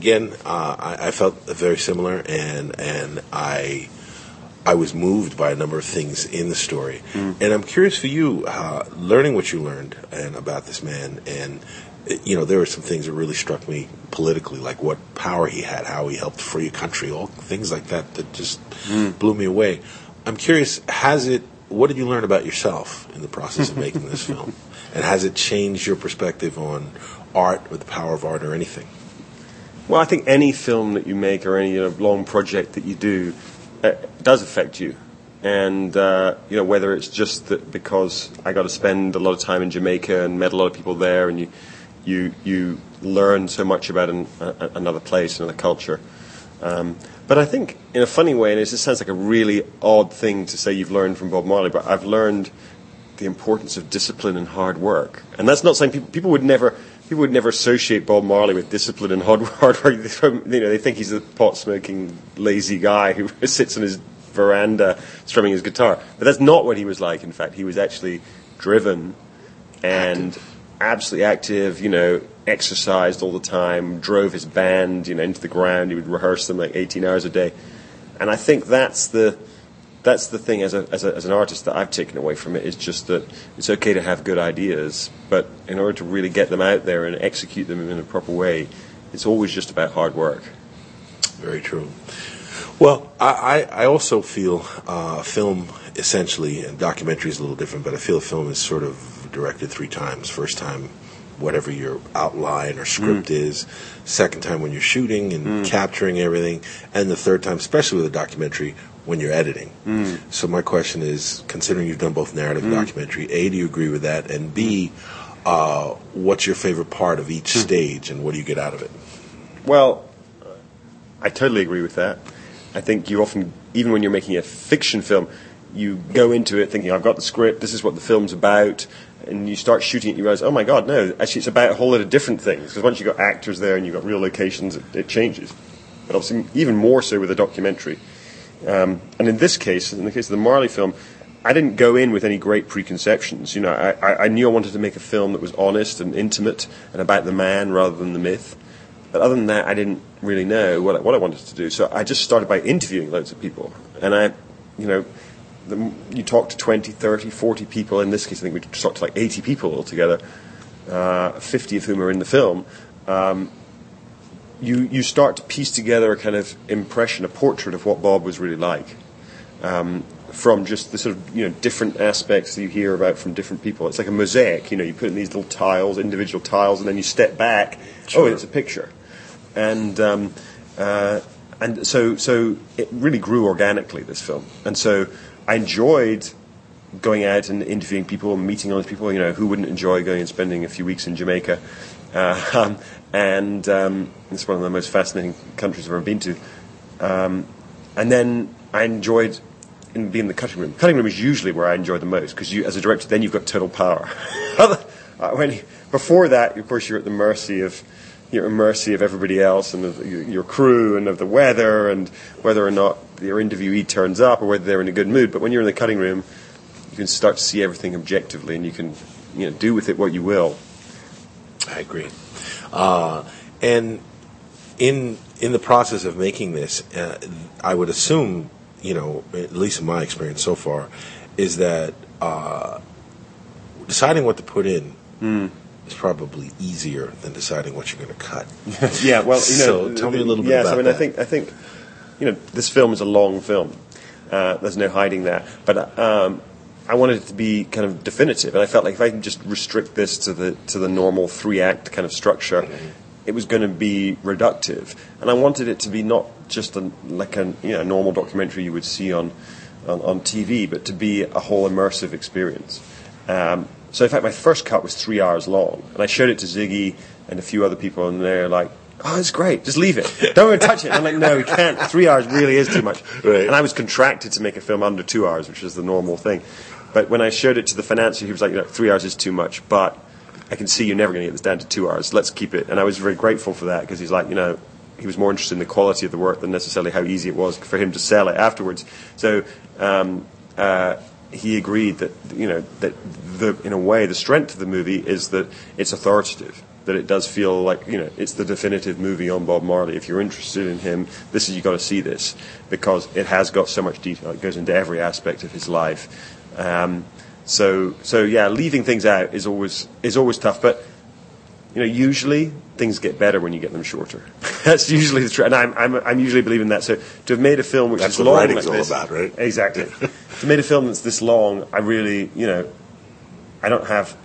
I felt very similar, and I was moved by a number of things in the story. And I'm curious for you, learning what you learned and about this man, and there were some things that really struck me politically, like what power he had, how he helped free a country, all things like that just blew me away. I'm curious, what did you learn about yourself in the process of making this film? And has it changed your perspective on art or the power of art or anything? Well, I think any film that you make or any long project that you do does affect you. And, whether it's just that because I got to spend a lot of time in Jamaica and met a lot of people there, and you learn so much about another place, another culture. But I think, in a funny way, and it just sounds like a really odd thing to say you've learned from Bob Marley, but I've learned the importance of discipline and hard work. And that's not saying people would never associate Bob Marley with discipline and hard work. They think he's a pot-smoking, lazy guy who sits on his veranda strumming his guitar. But that's not what he was like, in fact. He was actually driven and absolutely active, exercised all the time, drove his band, into the ground. He would rehearse them like 18 hours a day. And I think that's the thing as an artist that I've taken away from it, is just that it's okay to have good ideas, but in order to really get them out there and execute them in a proper way, it's always just about hard work. Very true. Well, I also feel film, essentially, and documentary is a little different, but I feel a film is sort of directed 3 times. First time, whatever your outline or script is. Second time when you're shooting and capturing everything. And the third time, especially with a documentary, when you're editing. So my question is, considering you've done both narrative and documentary, A, do you agree with that? And B, what's your favorite part of each stage, and what do you get out of it? Well, I totally agree with that. I think you often, even when you're making a fiction film, you go into it thinking, I've got the script, this is what the film's about, and you start shooting it, you realize, oh my God, no, actually it's about a whole lot of different things, because once you've got actors there and you've got real locations, it changes. But obviously, even more so with a documentary. And in this case, in the case of the Marley film, I didn't go in with any great preconceptions. I knew I wanted to make a film that was honest and intimate and about the man rather than the myth. But other than that, I didn't really know what I wanted to do. So I just started by interviewing loads of people. And you talk to 20, 30, 40 people. In this case, I think we talked to like 80 people altogether, 50 of whom are in the film. You start to piece together a kind of impression, a portrait of what Bob was really like, from just the sort of different aspects that you hear about from different people. It's like a mosaic. You put in these little tiles, individual tiles, and then you step back. Sure. Oh, it's a picture, and so it really grew organically, this film. And so I enjoyed going out and interviewing people and meeting all these people. Who wouldn't enjoy going and spending a few weeks in Jamaica? And it's one of the most fascinating countries I've ever been to. And then I enjoyed being in the cutting room. Cutting room is usually where I enjoy the most, because as a director, then you've got total power. Before that, of course, you're at the mercy of everybody else and of your crew and of the weather and whether or not your interviewee turns up or whether they're in a good mood. But when you're in the cutting room, you can start to see everything objectively, and you can do with it what you will. I agree. And in the process of making this, I would assume, at least in my experience so far, is that deciding what to put in is probably easier than deciding what you're going to cut. Yeah, well, so tell me a little bit about that. I think, this film is a long film. There's no hiding that. But I wanted it to be kind of definitive, and I felt like if I can just restrict this to the normal 3-act kind of structure, it was going to be reductive. And I wanted it to be not just like a normal documentary you would see on TV, but to be a whole immersive experience. So in fact, my first cut was 3 hours long, and I showed it to Ziggy and a few other people, and they're like, "Oh, it's great. Just leave it. Don't even touch it." And I'm like, "No, we can't. 3 hours really is too much." Right. And I was contracted to make a film under 2 hours, which is the normal thing. But when I showed it to the financier, he was like, 3 hours is too much, but I can see you're never going to get this down to 2 hours. Let's keep it. And I was very grateful for that, because he's like, he was more interested in the quality of the work than necessarily how easy it was for him to sell it afterwards. So he agreed that, in a way, the strength of the movie is that it's authoritative, that it does feel like, it's the definitive movie on Bob Marley. If you're interested in him, you've got to see this, because it has got so much detail. It goes into every aspect of his life. So leaving things out is always tough, but usually things get better when you get them shorter. That's usually the truth, and I'm usually believing that. So to have made a film which is long like this, that's what writing's all about, right? Exactly. To made a film that's this long, I really, I don't have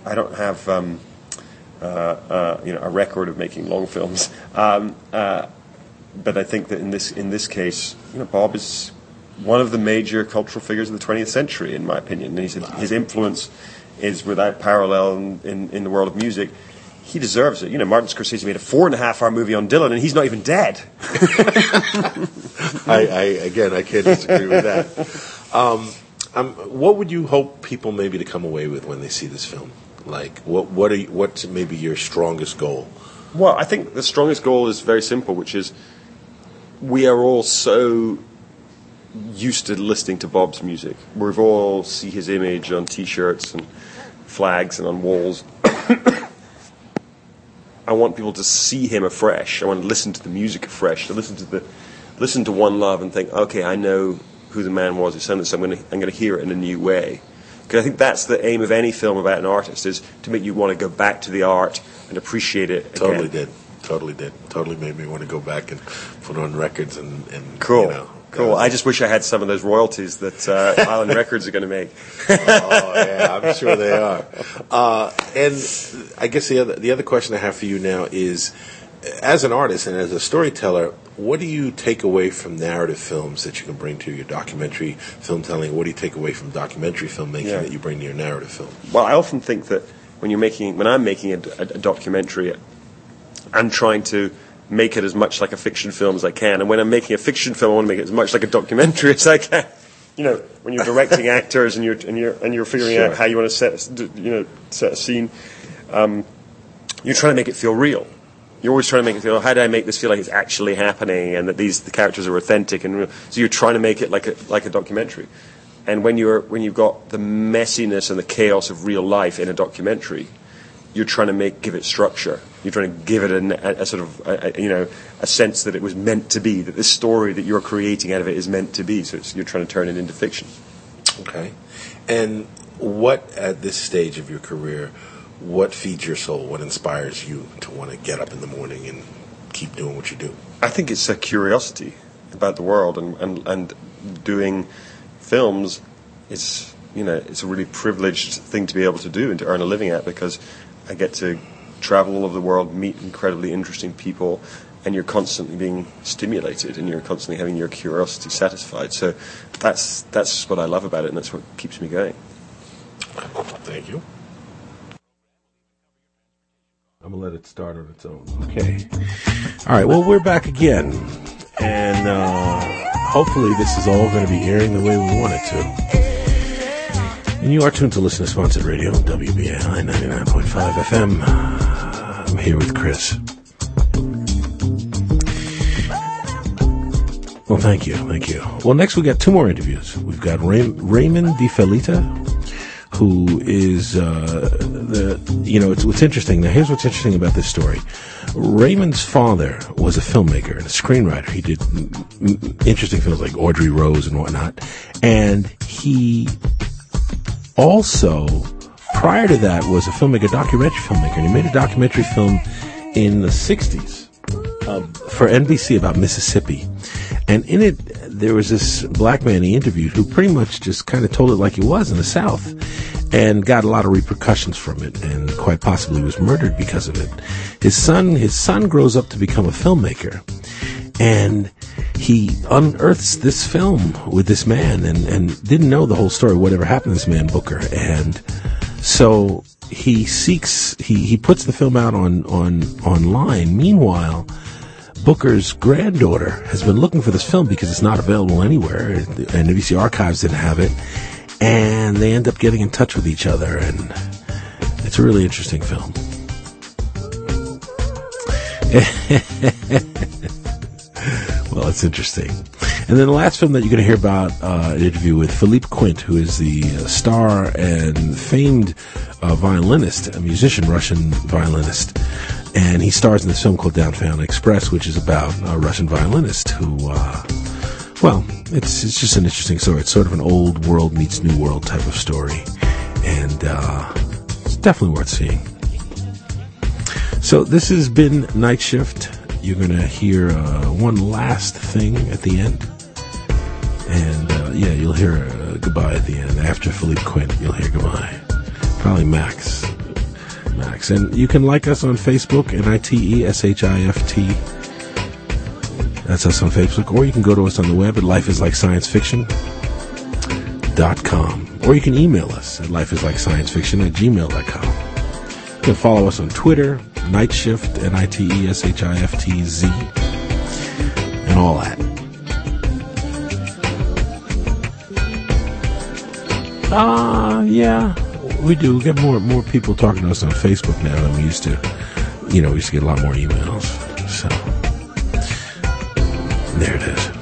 a record of making long films, but I think that in this case, Bob is one of the major cultural figures of the 20th century, in my opinion. And his influence is without parallel in the world of music. He deserves it. Martin Scorsese made a 4.5-hour movie on Dylan, and he's not even dead. I can't disagree with that. What would you hope people maybe to come away with when they see this film? Like, what's maybe your strongest goal? Well, I think the strongest goal is very simple, which is we are all so used to listening to Bob's music. We've all see his image on T-shirts and flags and on walls. I want people to see him afresh. I want to listen to the music afresh. To listen to One Love and think, okay, I know who the man was who sang this. I'm going to hear it in a new way. Because I think that's the aim of any film about an artist, is to make you want to go back to the art and appreciate it again. Totally did. Totally made me want to go back and put on records and cool. Cool. I just wish I had some of those royalties that Island Records are going to make. Oh yeah, I'm sure they are. And I guess the other question I have for you now is, as an artist and as a storyteller, what do you take away from narrative films that you can bring to your documentary film telling? What do you take away from documentary filmmaking that you bring to your narrative film? Well, I often think that when I'm making a documentary, I'm trying to make it as much like a fiction film as I can, and when I'm making a fiction film, I want to make it as much like a documentary as I can. When you're directing actors and you're figuring out how you want to set a scene, you're trying to make it feel real. You're always trying to make it feel, how do I make this feel like it's actually happening and that the characters are authentic and real? So you're trying to make it like a documentary. And when you've got the messiness and the chaos of real life in a documentary, you're trying to give it structure. You're trying to give it a sort of a sense that it was meant to be, that this story that you're creating out of it is meant to be. So you're trying to turn it into fiction. Okay. And what, at this stage of your career, what feeds your soul? What inspires you to want to get up in the morning and keep doing what you do? I think it's a curiosity about the world, and doing films is, it's a really privileged thing to be able to do and to earn a living at, because I get to travel all over the world, meet incredibly interesting people, and you're constantly being stimulated and you're constantly having your curiosity satisfied. So that's what I love about it, and that's what keeps me going. Thank you. I'm going to let it start on its own. Okay. All right, well, we're back again, and hopefully this is all going to be airing the way we want it to. And you are tuned to Listener Sponsored Radio, WBAI 99.5 FM. I'm here with Chris. Well, thank you. Well, next we got 2 more interviews. We've got Raymond DeFelita, who is what's interesting. Now, here's what's interesting about this story. Raymond's father was a filmmaker and a screenwriter. He did interesting films like Audrey Rose and whatnot, and he also, prior to that, was a documentary filmmaker, and he made a documentary film in the 60s for NBC about Mississippi. And in it, there was this black man he interviewed who pretty much just kind of told it like it was in the South and got a lot of repercussions from it and quite possibly was murdered because of it. His son grows up to become a filmmaker, and he unearths this film with this man and didn't know the whole story, whatever happened to this man, Booker. And so he puts the film out online. Meanwhile, Booker's granddaughter has been looking for this film because it's not available anywhere, and NBC Archives didn't have it, and they end up getting in touch with each other, and it's a really interesting film. Well, it's interesting. And then the last film that you're going to hear about, an interview with Philippe Quint, who is the star and famed violinist, a musician, Russian violinist. And he stars in this film called Downtown Express, which is about a Russian violinist who, it's just an interesting story. It's sort of an old world meets new world type of story. And it's definitely worth seeing. So this has been Night Shift. You're going to hear one last thing at the end. And, you'll hear goodbye at the end. After Philippe Quint, you'll hear goodbye. Probably Max. And you can like us on Facebook, NITESHIFT. That's us on Facebook. Or you can go to us on the web at lifeislikeScienceFiction.com. Or you can email us at lifeislikesciencefiction@gmail.com. You can follow us on Twitter, Night Shift, NITESHIFTZ, and all that. Yeah, we do. We get more people talking to us on Facebook now than we used to. We used to get a lot more emails. So, there it is.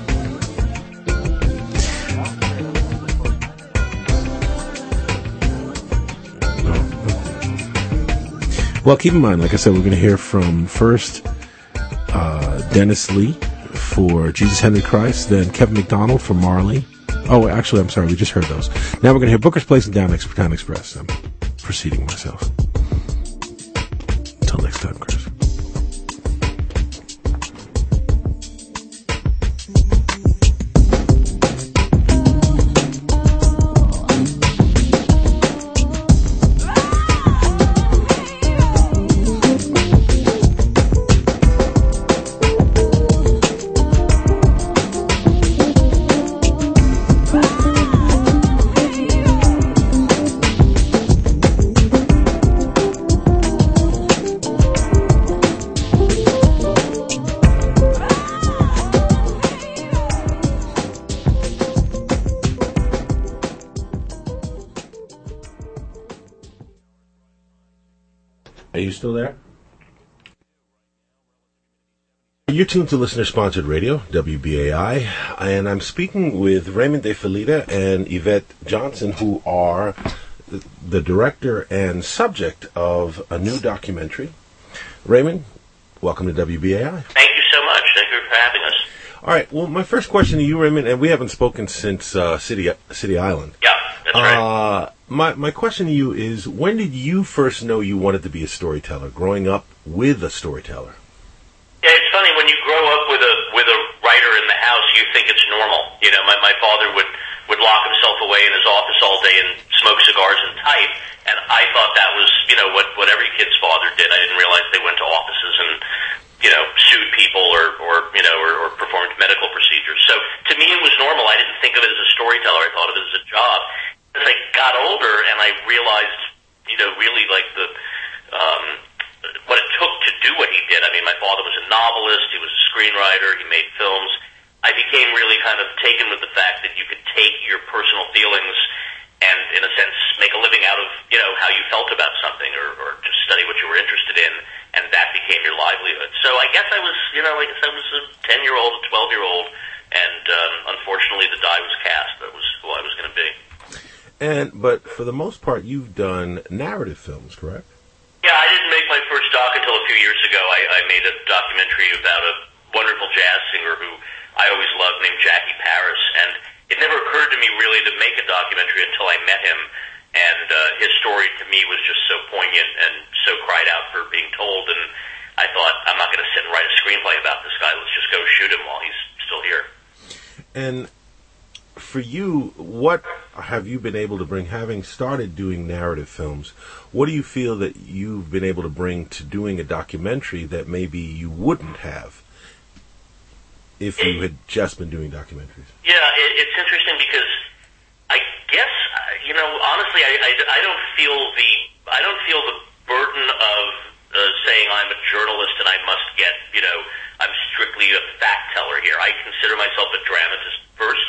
Well, keep in mind, like I said, we're going to hear from first Dennis Lee for Jesus Henry Christ, then Kevin McDonald for Marley. Oh, actually, I'm sorry, we just heard those. Now we're going to hear Booker's Place and Downtown Express. I'm preceding myself. Until next time, Chris. Are you still there? You're tuned to listener-sponsored radio, WBAI, and I'm speaking with Raymond De Filita and Yvette Johnson, who are the director and subject of a new documentary. Raymond, welcome to WBAI. Thank you so much. Thank you for having us. All right. Well, my first question to you, Raymond, and we haven't spoken since City Island. Yeah, that's right. My question to you is, when did you first know you wanted to be a storyteller, growing up with a storyteller? Yeah, it's funny, when you grow up with a writer in the house, you think it's normal. My father would lock himself away in his office all day and smoke cigars and type, and I thought that was, what every kid's father did. I didn't realize they went to offices and, sued people or performed medical procedures. So to me, it was normal. I didn't think of it as a storyteller. I thought of it as a job. As I got older and I realized, really like what it took to do what he did. I mean, my father was a novelist, he was a screenwriter, he made films. I became really kind of taken with the fact that you could take your personal feelings and, in a sense, make a living out of, how you felt about something or just study what you were interested in, and that became your livelihood. So I guess I was, I was a 10-year-old, a 12-year-old, and unfortunately the die was cast. That was who I was going to be. But for the most part, you've done narrative films, correct? Yeah, I didn't make my first doc until a few years ago. I made a documentary about a wonderful jazz singer who I always loved named Jackie Paris, and it never occurred to me really to make a documentary until I met him, and his story to me was just so poignant and so cried out for being told, and I thought, I'm not going to sit and write a screenplay about this guy. Let's just go shoot him while he's still here. And for you, what have you been able to bring, having started doing narrative films, what do you feel that you've been able to bring to doing a documentary that maybe you wouldn't have if you had just been doing documentaries? Yeah, it's interesting because I guess, honestly, I don't feel the burden of saying I'm a journalist and I must get, I'm strictly a fact teller here. I consider myself a dramatist first.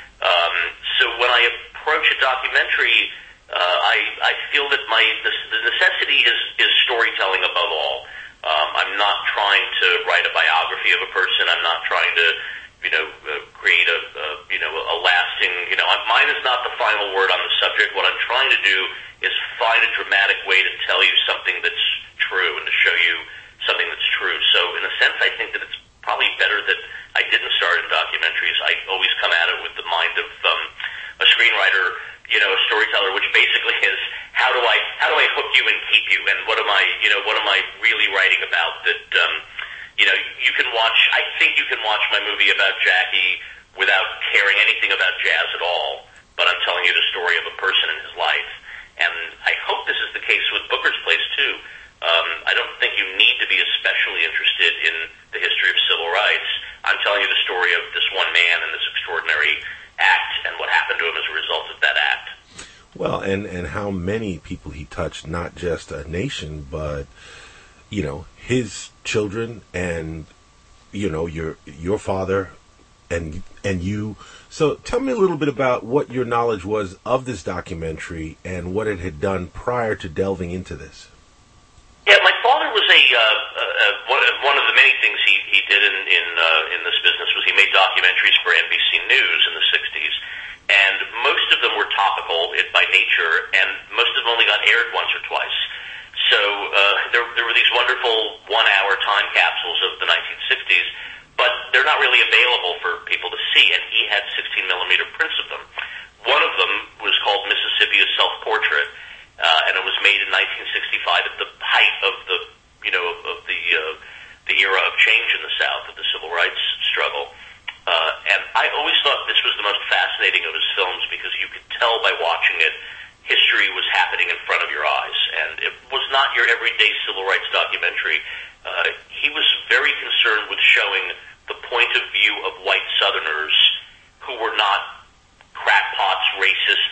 So when I approach a documentary, I feel that the necessity is storytelling above all. I'm not trying to write a biography of a person. I'm not trying to, create a lasting, mine is not the final word on the subject. What I'm trying to do is find a dramatic way to tell you something that's true and to show you something that's true. So in a sense, I think that it's probably better that I didn't start in documentaries. I always come at it with the mind of a screenwriter, a storyteller, which basically is how do I hook you and keep you, and what am I really writing about that you can watch. I think you can watch my movie about Jackie without caring anything about jazz at all, but I'm telling you the story of a person in his life, and I hope this is the case with Booker's Place too. I don't think you need to be especially interested in the history of civil rights. I'm telling you the story of this one man and this extraordinary act and what happened to him as a result of that act. Well, and how many people he touched, not just a nation, but, his children and, your father and you. So tell me a little bit about what your knowledge was of this documentary and what it had done prior to delving into this. Yeah, my father was one of the many things he did in this business was he made documentaries for NBC News in the 60s, and most of them were topical by nature, and most of them only got aired once or twice. So there were these wonderful one-hour time capsules of the 1960s, but they're not really available for people to see, and he had 16-millimeter prints of them. One of them was called Mississippi: A Self-Portrait, and it was made in 1965 at the height of the era of change in the South, of the civil rights struggle. And I always thought this was the most fascinating of his films because you could tell by watching it, history was happening in front of your eyes. And it was not your everyday civil rights documentary. He was very concerned with showing the point of view of white Southerners who were not crackpots, racists.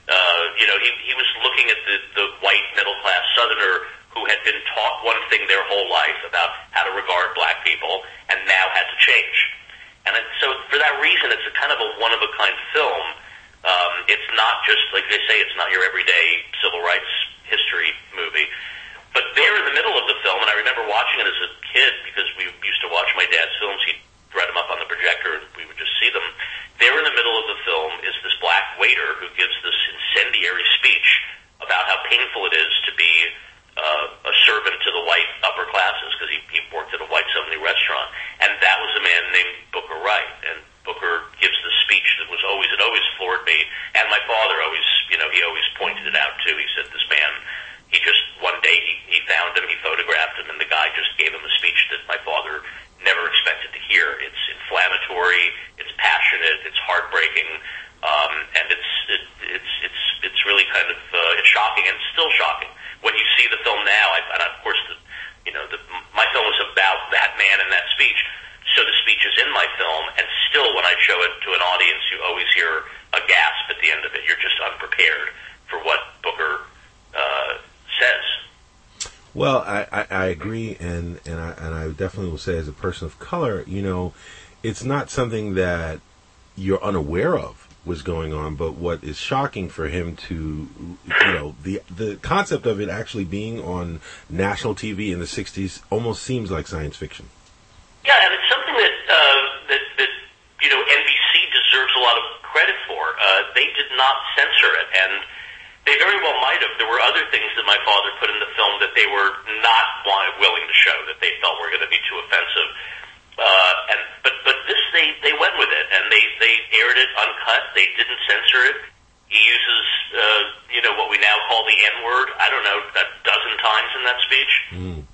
He was looking at the white middle-class Southerner who had been taught one thing their whole life about how to regard black people and now had to change. And so for that reason, it's a kind of a one-of-a-kind film. It's not just, like they say, it's not your everyday civil rights history movie. But there in the middle of the film, and I remember watching it as a kid because we used to watch my dad's films. He'd thread them up on the projector and we would just see them. There in the middle of the film is this black waiter who gives this incendiary speech about how painful it is to be a servant to the white upper classes because he worked at a whites-only restaurant. And that was a man named Booker Wright. And Booker gives the speech that it always floored me. And my father always, he always pointed it out too. He said, this man, one day he found him, he photographed him, and the guy just gave him a speech that my father never expected to hear. It's inflammatory, it's passionate, it's heartbreaking, and it's really kind of it's shocking, and it's still shocking when you see the film now. And of course, my film is about that man and that speech, so the speech is in my film, and still when I show it to an audience, you always hear a gasp at the end of it. You're just unprepared for what Booker says. Well, I agree, and I definitely will say, as a person of color, it's not something that you're unaware of was going on, but what is shocking for him to, the concept of it actually being on national TV in the 60s almost seems like science fiction. Yeah, and it's something that NBC deserves a lot of credit for. They did not censor it, and they very well might have. There were other things that my father put in the film that they were not willing to show, that they felt were going to be too offensive. But this, they went with it, and they aired it uncut. They didn't censor it. He uses, what we now call the N-word, I don't know, a dozen times in that speech.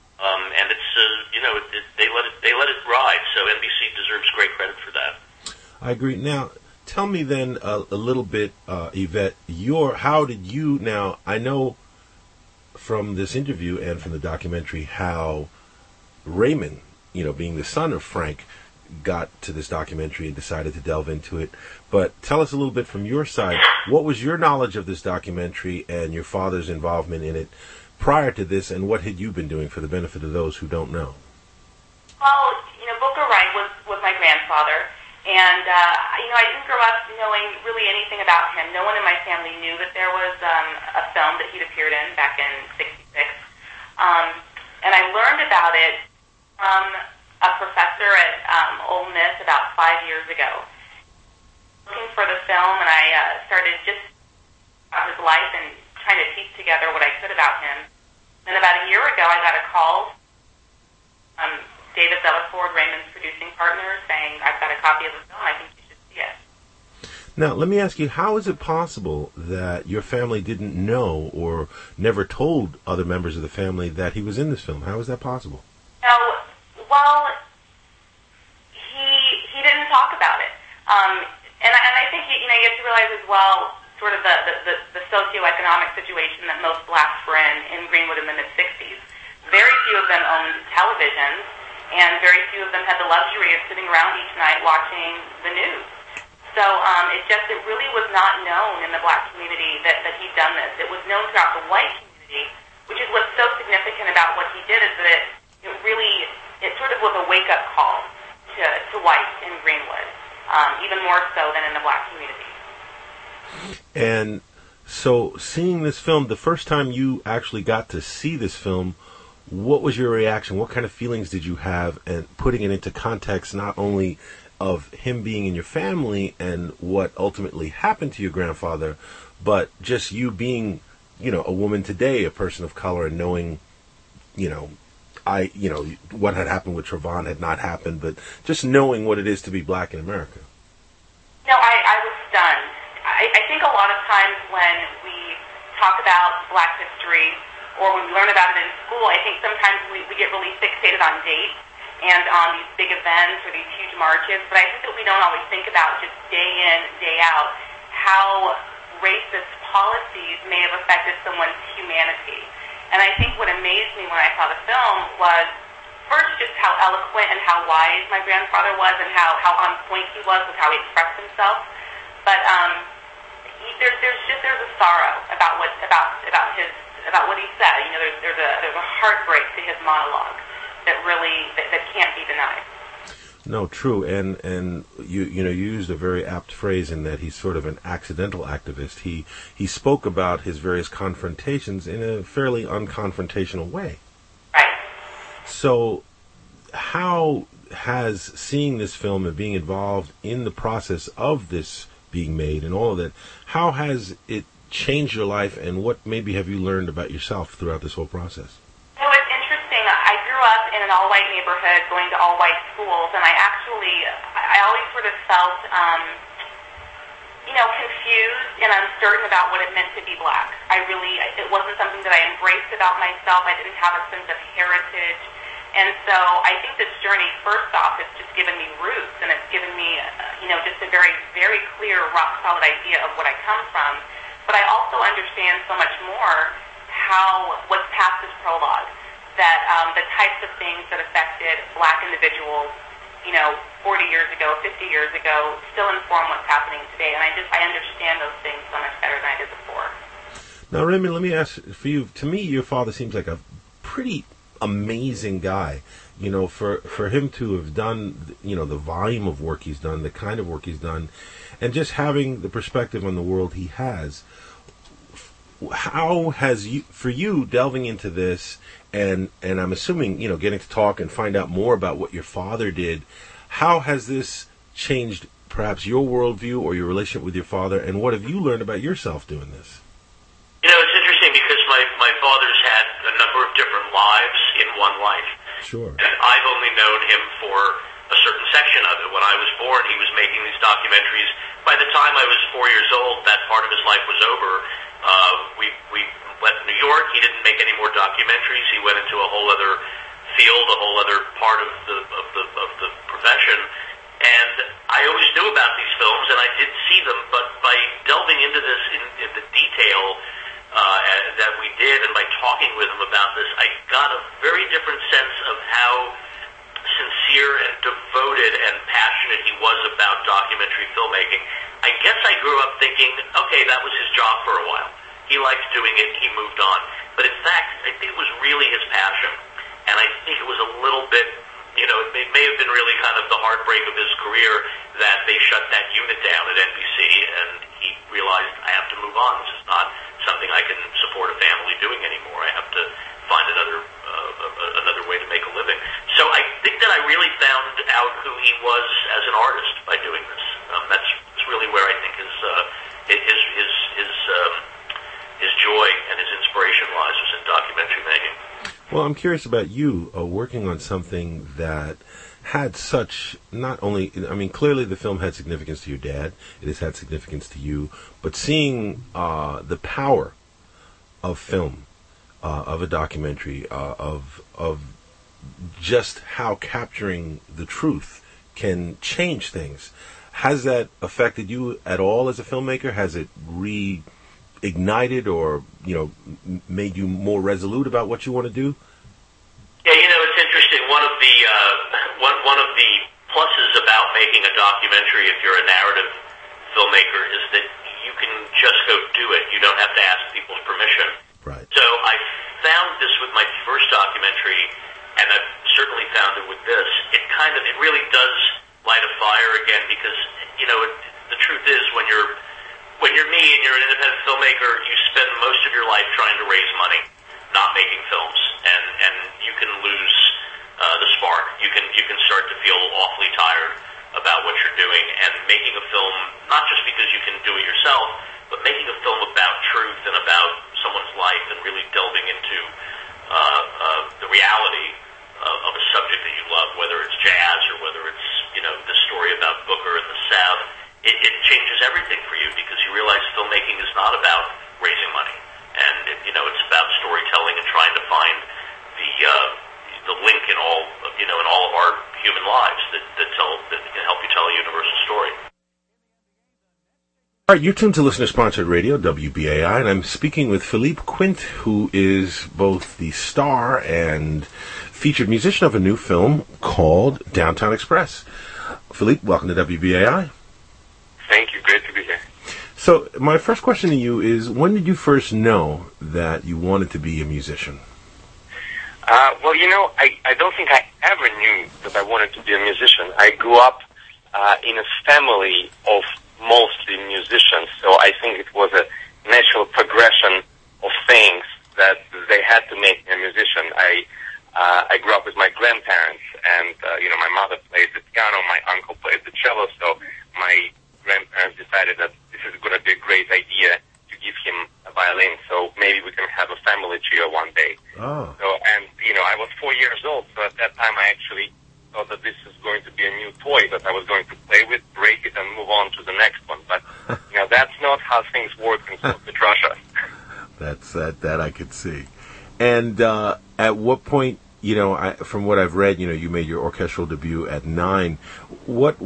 And it's, they let it ride, so NBC deserves great credit for that. I agree. Now, tell me then a little bit, Yvette, how did you, now, I know from this interview and from the documentary how Raymond, being the son of Frank, got to this documentary and decided to delve into it. But tell us a little bit from your side. What was your knowledge of this documentary and your father's involvement in it prior to this, and what had you been doing for the benefit of those who don't know? Well, Booker Wright was my grandfather, and I didn't grow up knowing really anything about him. No one in my family knew that there was a film that he'd appeared in back in '66, and I learned about it from a professor at Ole Miss about 5 years ago. Looking for the film, and I started just about his life and trying to piece together what I could about him. And about a year ago, I got a call from David Zellerford, Raymond's producing partner, saying, "I've got a copy of the film. I think you should see it." Now, let me ask you, how is it possible that your family didn't know or never told other members of the family that he was in this film? How is that possible? Well, he didn't talk about it, and I think you have to realize as well sort of the socioeconomic situation that most blacks were in Greenwood in the mid '60s. Very few of them owned televisions, and very few of them had the luxury of sitting around each night watching the news. So it really was not known in the black community that he'd done this. It was known throughout the white community, which is what's so significant about what he did, is that it sort of was a wake-up call to whites in Greenwood, even more so than in the black community. And so seeing this film, the first time you actually got to see this film, what was your reaction? What kind of feelings did you have? And putting it into context not only of him being in your family and what ultimately happened to your grandfather, but just you being, a woman today, a person of color, and knowing, what had happened with Trayvon had not happened, but just knowing what it is to be black in America. No, I was stunned. I think a lot of times when we talk about black history or when we learn about it in school, I think sometimes we get really fixated on dates and on these big events or these huge marches, but I think that we don't always think about just day in, day out, how racist policies may have affected someone's humanity. And I think what amazed me when I saw the film was first just how eloquent and how wise my grandfather was and how on point he was with how he expressed himself. But there's a sorrow about what he said. There's a heartbreak to his monologue that can't be denied. No, true, and you used a very apt phrase in that he's sort of an accidental activist. He spoke about his various confrontations in a fairly unconfrontational way. Right. So, how has seeing this film and being involved in the process of this being made and all of that, how has it changed your life, and what maybe have you learned about yourself throughout this whole process? It's interesting. I grew up in an all-white neighborhood, going to all-white schools, and I always sort of felt, confused and uncertain about what it meant to be black. It wasn't something that I embraced about myself. I didn't have a sense of heritage. And so I think this journey, first off, has just given me roots, and it's given me, just a very, very clear, rock-solid idea of what I come from. But I also understand so much more what's past this prologue, that the types of things that affected black individuals, 40 years ago, 50 years ago, still inform what's happening today. And I understand those things so much better than I did before. Now, Raymond, let me ask for you. To me, your father seems like a pretty amazing guy. For him to have done, the volume of work he's done, the kind of work he's done, and just having the perspective on the world he has. How has for you delving into this, and I'm assuming, getting to talk and find out more about what your father did, how has this changed perhaps your worldview or your relationship with your father, and what have you learned about yourself doing this? It's interesting because my father's had a number of different lives in one life. Sure. And I've only known him for a certain section of it. When I was born, he was making these documentaries. By the time I was 4 years old, that part of his life was over. We left New York. He didn't make any more documentaries. He went into a whole other field, a whole other part of the profession. And I always knew about these films, and I did see them, but by delving into this in the detail that we did, and by talking with him about this, I got a very different sense of how sincere and devoted and passionate he was about documentary filmmaking. I guess I grew up thinking, okay, that was his job for a while. He liked doing it, he moved on. But in fact, I think it was really his passion. And I think it was a little bit, it may have been really kind of the heartbreak of his career that they shut that unit down at NBC, and he realized, I have to move on. This is not something I can support a family doing anymore. I have to find another way to make a living. So I think that I really found out who he was as an artist by doing this. That's really where I think his joy and his inspiration lies, was in documentary making. Well, I'm curious about you working on something that had such, not only, clearly the film had significance to your dad, it has had significance to you, but seeing the power of film, of a documentary, of just how capturing the truth can change things. Has that affected you at all as a filmmaker? Has it reignited or, made you more resolute about what you want to do? Yeah, it's interesting. One of the pluses about making a documentary, if you're a narrative filmmaker, is that you can just go do it. You don't have to ask people's permission. Right. So I found this with my first documentary, and I've certainly found it with this. It really does light a fire again, because the truth is, when you're me and you're an independent filmmaker, you spend most of your life trying to raise money, not making films, and you can lose the spark. You can start to feel awfully tired about what you're doing, and making a film, not just because you can do it yourself, but making a film about truth and about someone's life, and really delving into the reality of a subject that you love, whether it's jazz or whether it's the story about Booker in the South. It changes everything for you, because you realize filmmaking is not about raising money, and it's about storytelling and trying to find the link in all of our human lives that can help you tell a universal story. All right, you're tuned to listener-sponsored radio, WBAI, and I'm speaking with Philippe Quint, who is both the star and featured musician of a new film called Downtown Express. Philippe, welcome to WBAI. Thank you. Great to be here. So, my first question to you is, when did you first know that you wanted to be a musician? Well, I don't think I ever knew that I wanted to be a musician. I grew up in a family of mostly musicians, so I think it was a natural progression of things that they had to make me a musician. I grew up with my grandparents, and my mother played the piano, my uncle played the cello, so my grandparents decided that this is going to be a great idea to give him a violin, so maybe we can have a family trio one day. Oh. So, and I was 4 years old, so at that time I actually thought that this is going to be a new toy that I was going to play with, break it, and move on to the next one. But that's not how things work in Soviet Russia. That I could see. And at what point, from what I've read, you made your orchestral debut at 9. What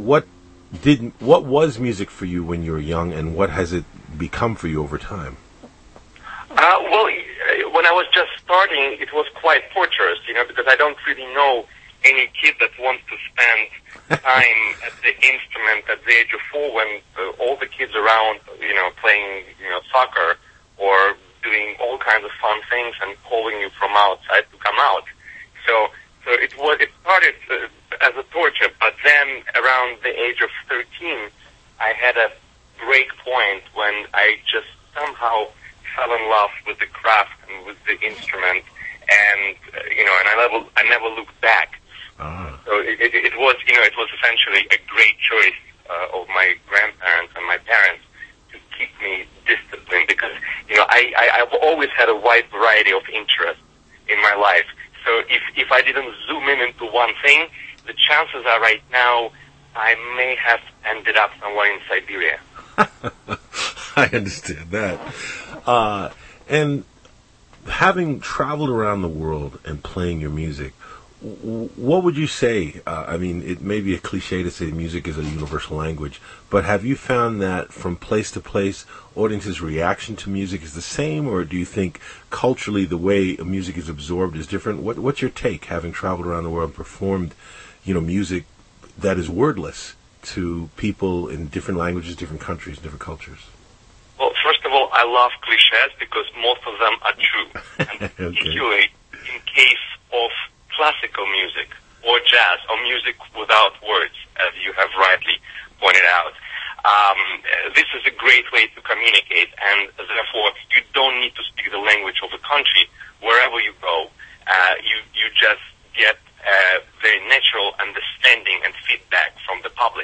was music for you when you were young, and what has it become for you over time? Well, when I was just starting, it was quite torturous, because I don't really know any kid that wants to spend time at the instrument at the age of 4 when all the kids around, playing, soccer or doing all kinds of fun things and calling you from outside to come out. So it started as a torture, but then around the age of 13, I had a break point when I just somehow fell in love with the craft and with the instrument, and I never looked back. So it was essentially a great choice of my grandparents and my parents to keep me disciplined, because I've always had a wide variety of interests in my life. So if I didn't zoom into one thing, the chances are right now I may have ended up somewhere in Siberia. I understand that. And having traveled around the world and playing your music, what would you say? I mean, it may be a cliche to say music is a universal language, but have you found that from place to place, audiences' reaction to music is the same, or do you think culturally the way music is absorbed is different? What's your take, having traveled around the world and performed, music that is wordless to people in different languages, different countries, different cultures? Well, first of all, I love cliches because most of them are true, and particularly in case of classical music or jazz or music without words, as you have rightly pointed out. This is a great way to communicate, and therefore you don't need to speak the language of the country. Wherever you go, you just get very natural understanding and feedback from the public.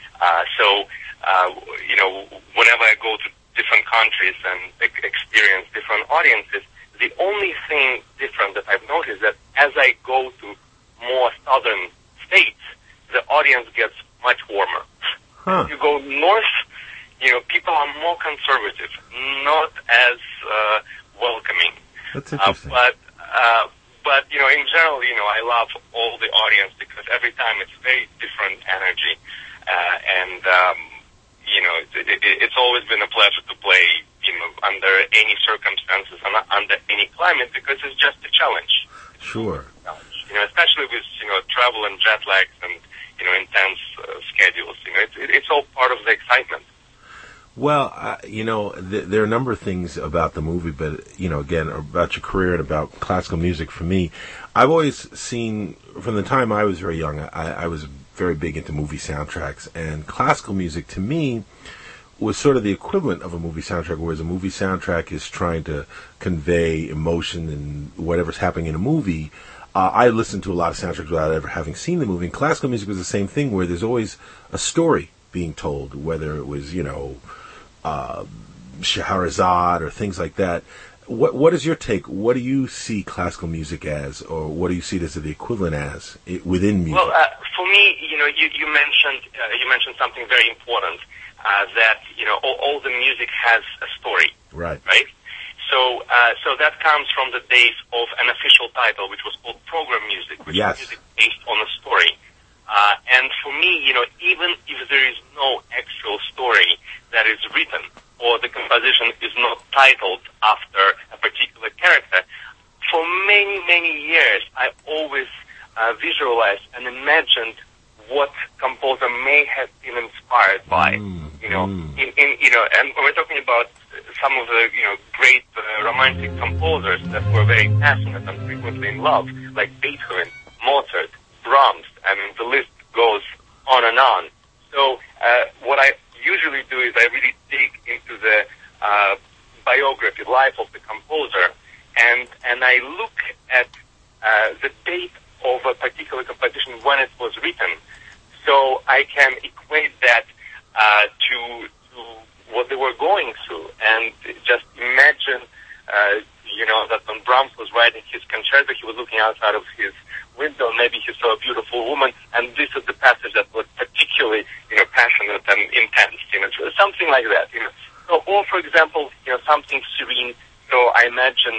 Whenever I go to different countries and experience different audiences, the only thing different that I've noticed that as I go to more southern states, the audience gets much warmer. If you go north, people are more conservative, not as welcoming. That's interesting. But in general, I love all the audience because every time it's very different energy, it's always been a pleasure to play, under any circumstances and under any climate because it's just a challenge. Sure. Especially with travel and jet lags and intense schedules. It's all part of the excitement. Well, there are a number of things about the movie, but, again, about your career and about classical music for me. I've always seen, from the time I was very young, I was very big into movie soundtracks, and classical music to me was sort of the equivalent of a movie soundtrack, whereas a movie soundtrack is trying to convey emotion and whatever's happening in a movie. I listened to a lot of soundtracks without ever having seen the movie, and classical music was the same thing, where there's always a story being told, whether it was, Scheherazade or things like that. What is your take? What do you see classical music as, or what do you see it as the equivalent as within music? Well, for me, you mentioned something very important, that all the music has a story, right? So that comes from the days of an official title, which was called program music, which is music based on a story. And for me, even if there is no actual story that is written, or the composition is not titled after a particular character, for many, many years, I always visualized and imagined what composer may have been inspired by. And we're talking about some of the great romantic composers that were very passionate and frequently in love, like Beethoven, Mozart, Brahms. I mean, the list goes on and on. So what I usually do is I really dig into the biography, life of the composer, and I look at the date of a particular composition when it was written, so I can equate that to what they were going through, and just imagine, that when Brahms was writing his concerto, he was looking outside of his window, maybe he saw a beautiful woman, and this is the passage that was particularly, passionate and intense, something like that, So, or for example, something serene. So I imagine,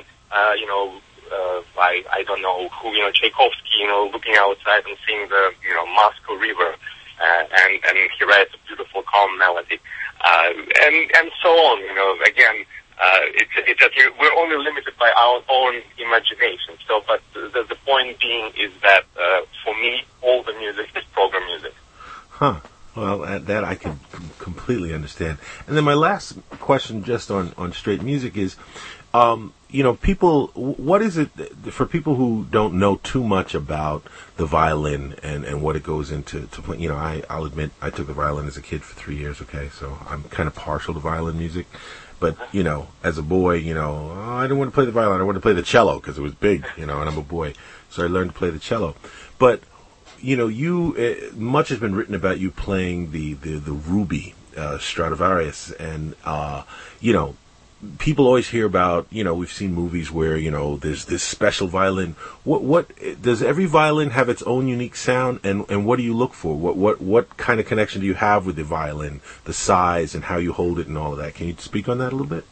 I don't know who, Tchaikovsky, looking outside and seeing the, Moscow River, and he writes a beautiful, calm melody, and so on. Again, it's that we're only limited by our own imagination. So, but the point being is that for me, all the music is program music. Huh. Well, that I can completely understand. And then my last question, just on straight music, is, people. What is it for people who don't know too much about the violin and what it goes into play? I'll admit I took the violin as a kid for 3 years. Okay, so I'm kind of partial to violin music. But, as a boy, I didn't want to play the violin. I wanted to play the cello because it was big, and I'm a boy. So I learned to play the cello. But, much has been written about you playing the Ruby, Stradivarius. And, people always hear about, we've seen movies where, there's this special violin. What does every violin have its own unique sound? And what do you look for? What kind of connection do you have with the violin, the size and how you hold it and all of that? Can you speak on that a little bit?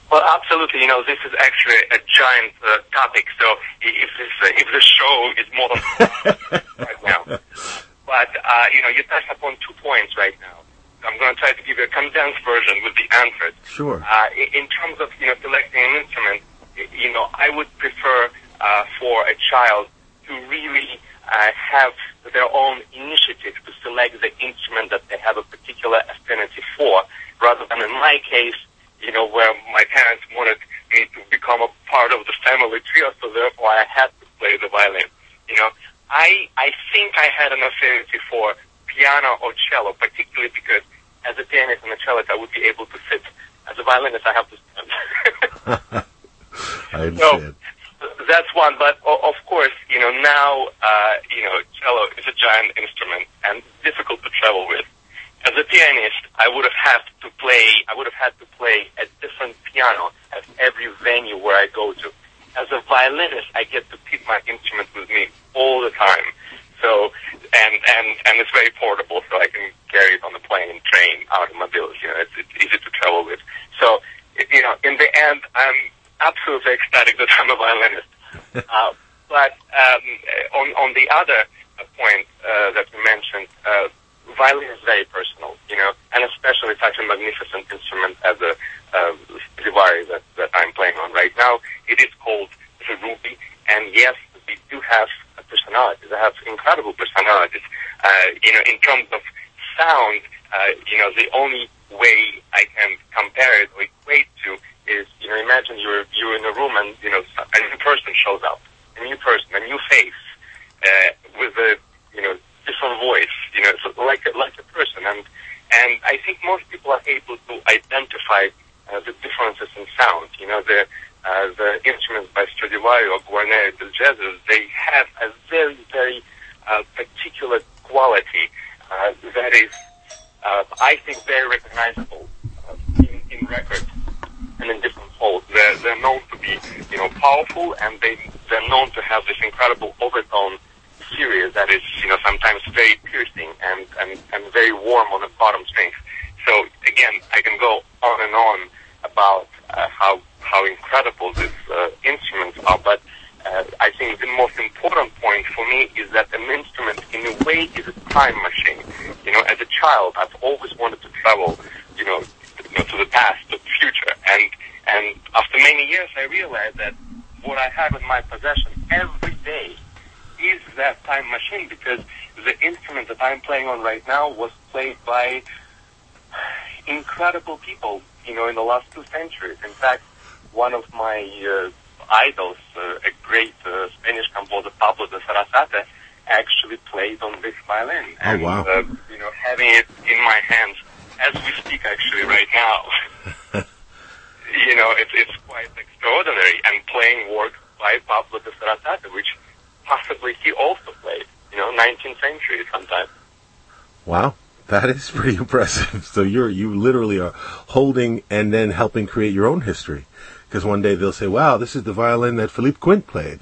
Well, absolutely. You know, this is actually a giant topic. So if the show is more than right now, but you know, you touched upon 2 points right now. So I'm going to try to give you a condensed version with the answers. Sure. In terms of selecting an instrument, you know, I would prefer for a child to really have their own initiative to select the instrument that they have a particular affinity for, rather than in my case, you know, where my parents wanted me to become a part of the family trio, so therefore I had to play the violin. You know, I think I had an affinity for piano or cello, particularly because as a pianist and a cellist, I would be able to sit. As a violinist, I have to stand. I understand. So, that's one, but of course, you know, now, you know, cello is a giant instrument and difficult to travel with. As a pianist, I would have had to play a different piano at every venue where I go to. As a violinist, I get to keep my instrument with me all the time. So, and it's very portable, so I can carry it on the plane, train, automobiles, you know, it's easy to travel with. So, you know, in the end, I'm absolutely ecstatic that I'm a violinist. But on the other point that you mentioned, violin is very personal, you know, and especially such a magnificent instrument as a Stradivari that I'm playing on right now. It is called the Ruby, and yes, we do have personalities. They have incredible personalities. You know, in terms of sound, you know, the only way I can compare it or equate to is, you know, imagine you're in a room and, you know, a new person shows up, a new person, a new face, with a, you know, different voice, you know, so like a person. And I think most people are able to identify the differences in sound. You know, the instruments by Stradivari or Guarneri del Gesù, they have a very, very particular quality that is, I think, very recognizable in records and in different folds. They're known to be, you know, powerful, and they're known to have this incredible overtone series that is, you know, sometimes very piercing and very warm on the bottom strings. So again, I can go on and on about how incredible these instruments are, but I think the most important point for me is that an instrument, in a way, is a time machine. You know, as a child, I've always wanted to travel, you know, to the past, to the future, and after many years, I realized that what I have in my possession every day is that time machine, because the instrument that I'm playing on right now was played by incredible people, you know, in the last 2 centuries. In fact, one of my idols, a great Spanish composer, Pablo de Sarasate, actually played on this violin. And, oh, wow. You know, having it in my hands as we speak actually right now, you know, it's quite extraordinary. And playing work by Pablo de Sarasate, which possibly he also played, you know, 19th century sometime. Wow, that is pretty impressive. So you literally are holding and then helping create your own history. Because one day they'll say, wow, this is the violin that Philippe Quint played.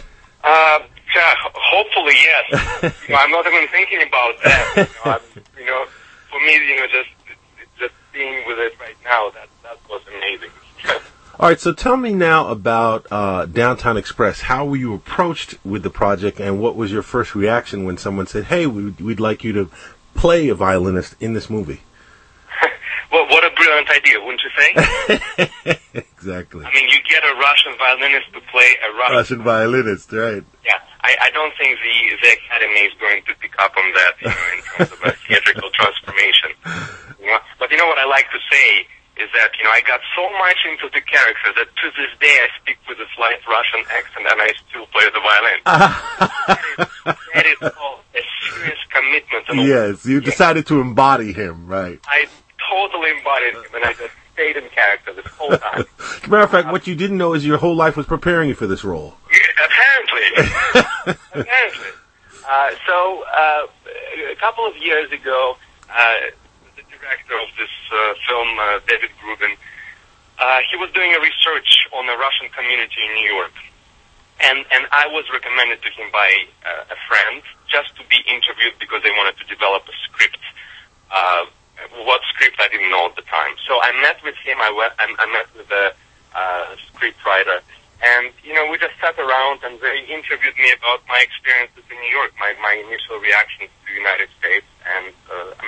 Hopefully, yes. You know, I'm not even thinking about that. You know, for me, you know, just being with it right now, that was amazing. All right, so tell me now about Downtown Express. How were you approached with the project, and what was your first reaction when someone said, hey, we'd like you to play a violinist in this movie? Well, what a brilliant idea, wouldn't you say? Exactly. I mean, you get a Russian violinist to play a Russian violinist, right? Yeah, I don't think the Academy is going to pick up on that, you know, in terms of a theatrical transformation. You know? But you know what I like to say is that, you know, I got so much into the character that to this day I speak with a slight Russian accent and I still play the violin. That is called a serious commitment. Yes, you decided to embody him, right? I totally embodied him, and I just stayed in character this whole time. As a matter of fact, what you didn't know is your whole life was preparing you for this role. Yeah, apparently. Apparently. So, a couple of years ago, the director of this film, David Grubin, he was doing a research on the Russian community in New York. And I was recommended to him by a friend just to be interviewed because they wanted to develop a script. What script I didn't know at the time. So I met with him. I met with the scriptwriter. And, we just sat around and they interviewed me about my experiences in New York, my initial reactions to the United States and